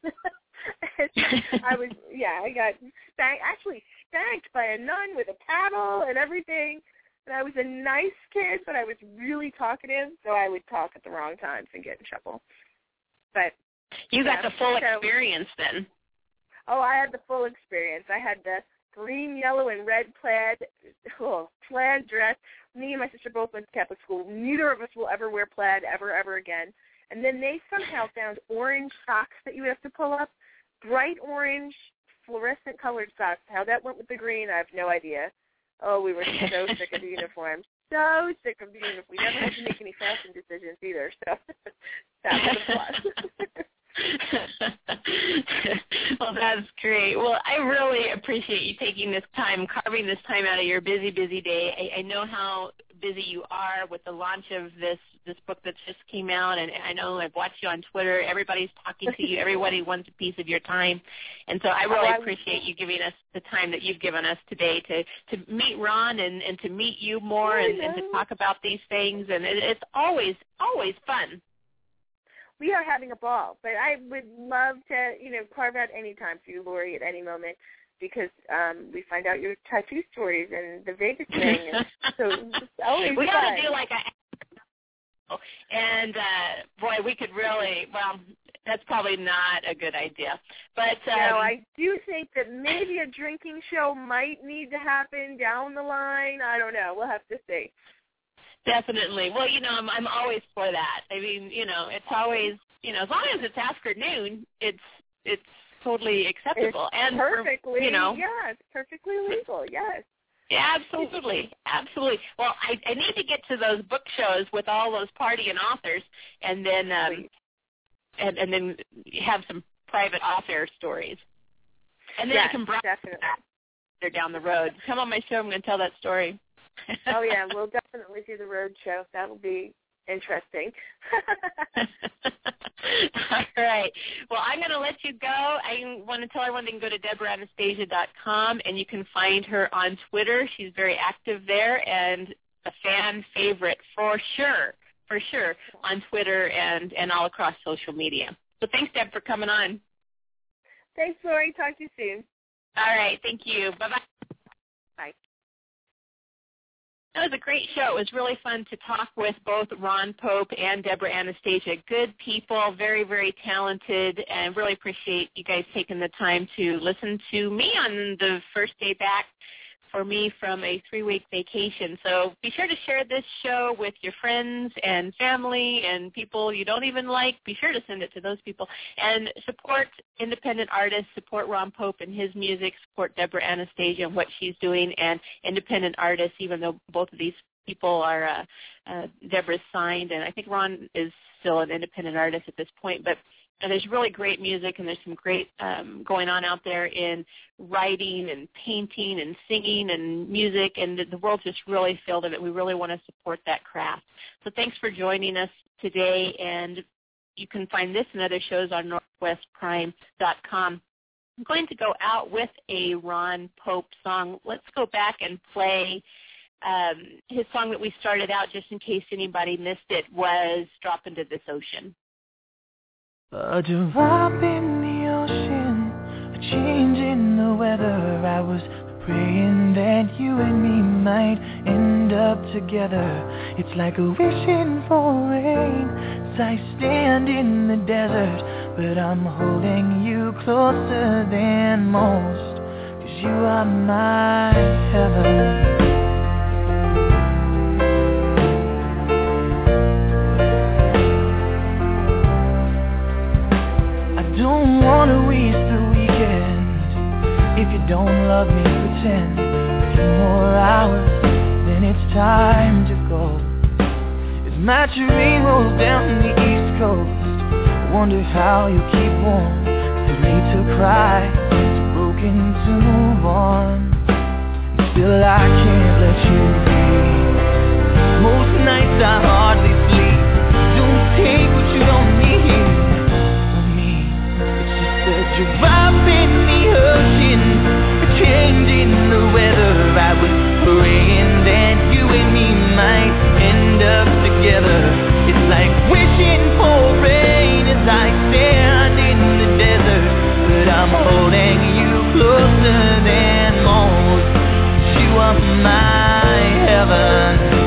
I was, yeah, I got spanked, actually spanked by a nun with a paddle and everything. And I was a nice kid, but I was really talkative, so I would talk at the wrong times and get in trouble. But you got yeah, the full so, experience then. Oh, I had the full experience. I had the green, yellow, and red plaid, oh, plaid dress. Me and my sister both went to Catholic school. Neither of us will ever wear plaid ever, ever again. And then they somehow found orange socks that you would have to pull up, bright orange, fluorescent-colored socks. How that went with the green, I have no idea. Oh, we were so sick of the uniforms. So sick of the uniforms. We never had to make any fashion decisions either, so that was a plus. Well, that's great. Well, I really appreciate you taking this time, carving this time out of your busy, busy day. I, I know how busy you are with the launch of this this book that just came out, and I know I've watched you on Twitter. Everybody's talking to you. Everybody wants a piece of your time. And so I really appreciate you giving us the time that you've given us today to, to meet Ron and, and to meet you more and, and to talk about these things. And it, it's always, always fun. We are having a ball, but I would love to, you know, carve out any time for you, Lori, at any moment, because um, we find out your tattoo stories and the Vegas thing. And so it's always we fun. got to do like a And, uh, boy, we could really, well, that's probably not a good idea. But um, no, I do think that maybe a drinking show might need to happen down the line. I don't know. We'll have to see. Definitely. Well, you know, I'm I'm always for that. I mean, you know, it's always, you know, as long as it's afternoon, it's it's totally acceptable. It's and perfectly, for, you know, yeah, it's perfectly legal. Yes. Yeah, absolutely, absolutely. Well, I, I need to get to those book shows with all those partying authors, and then um, and, and then have some private off-air stories, and then yes, I can bring definitely. they're down the road. Come on my show. I'm going to tell that story. Oh yeah, we'll definitely do the road show. That'll be interesting. All right. Well, I'm going to let you go. I want to tell everyone they can go to Deborah Anastasia dot com, and you can find her on Twitter. She's very active there and a fan favorite for sure, for sure, on Twitter and, and all across social media. So thanks, Deb, for coming on. Thanks, Lori. Talk to you soon. All right. Thank you. Bye-bye. Bye. That was a great show. It was really fun to talk with both Ron Pope and Deborah Anastasia. Good people, very, very talented, and really appreciate you guys taking the time to listen to me on the first day back for me from a three-week vacation. So be sure to share this show with your friends and family and people you don't even like. Be sure to send it to those people. And support independent artists, support Ron Pope and his music, support Deborah Anastasia and what she's doing, and independent artists, even though both of these people are, uh, uh, Deborah's signed, and I think Ron is still an independent artist at this point, but and there's really great music, and there's some great um, going on out there in writing and painting and singing and music, and the, the world's just really filled of it. We really want to support that craft. So thanks for joining us today, and you can find this and other shows on northwest prime dot com. I'm going to go out with a Ron Pope song. Let's go back and play um, his song that we started out, just in case anybody missed it, was Drop Into This Ocean. A drop in the ocean, a change in the weather. I was praying that you and me might end up together. It's like a wishing for rain as I stand in the desert, but I'm holding you closer than most, 'cause you are my heaven. Don't wanna waste the weekend. If you don't love me, pretend. A few more hours, then it's time to go. As my train rolls down the east coast, wonder how you keep warm. Too late to cry, too broken to move on. And still I can't let you be. Most nights I hardly sleep. Don't take what you don't need. You drop in the ocean, a change in the weather. I was praying that you and me might end up together. It's like wishing for rain as I stand in the desert, but I'm holding you closer than most. You are my heaven.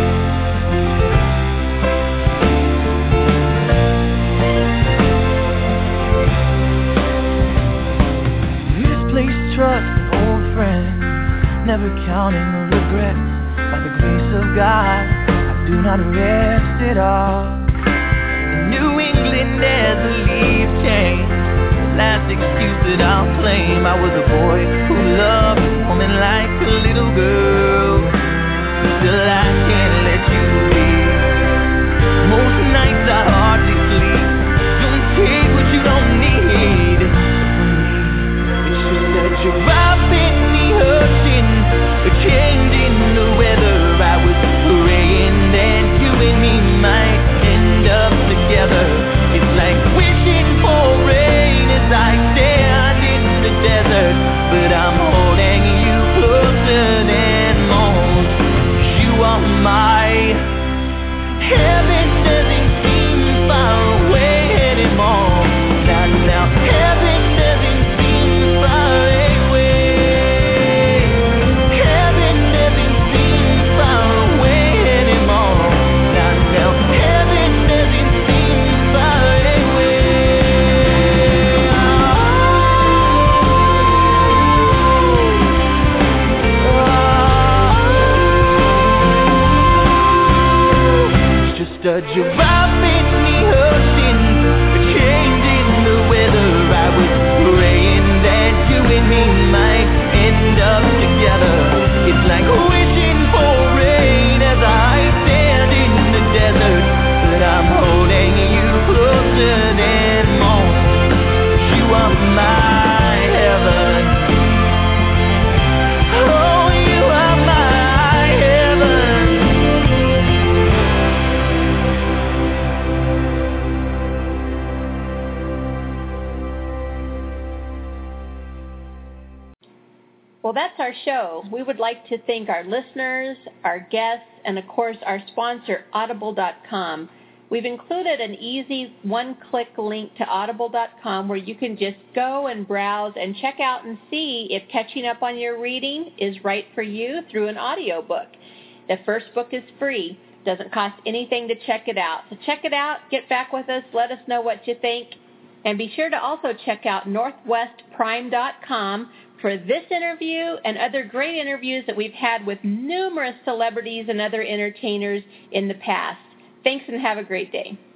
Trust old friends, never counting the regrets. By the grace of God, I do not rest at all. In New England as a leaf change, the last excuse that I'll claim. I was a boy who loved a woman like a little girl. Still I can't let you leave. Most nights I hardly sleep. Don't take what you don't need. You drop in the ocean, a change in the weather. I was praying that you and me might end up together. It's like wishing for rain as I stand in the desert, Well, that's our show. We would like to thank our listeners, our guests, and, of course, our sponsor, Audible dot com. We've included an easy one-click link to Audible dot com where you can just go and browse and check out and see if catching up on your reading is right for you through an audiobook. The first book is free. Doesn't cost anything to check it out. So check it out. Get back with us. Let us know what you think. And be sure to also check out Northwest Prime dot com for this interview and other great interviews that we've had with numerous celebrities and other entertainers in the past. Thanks and have a great day.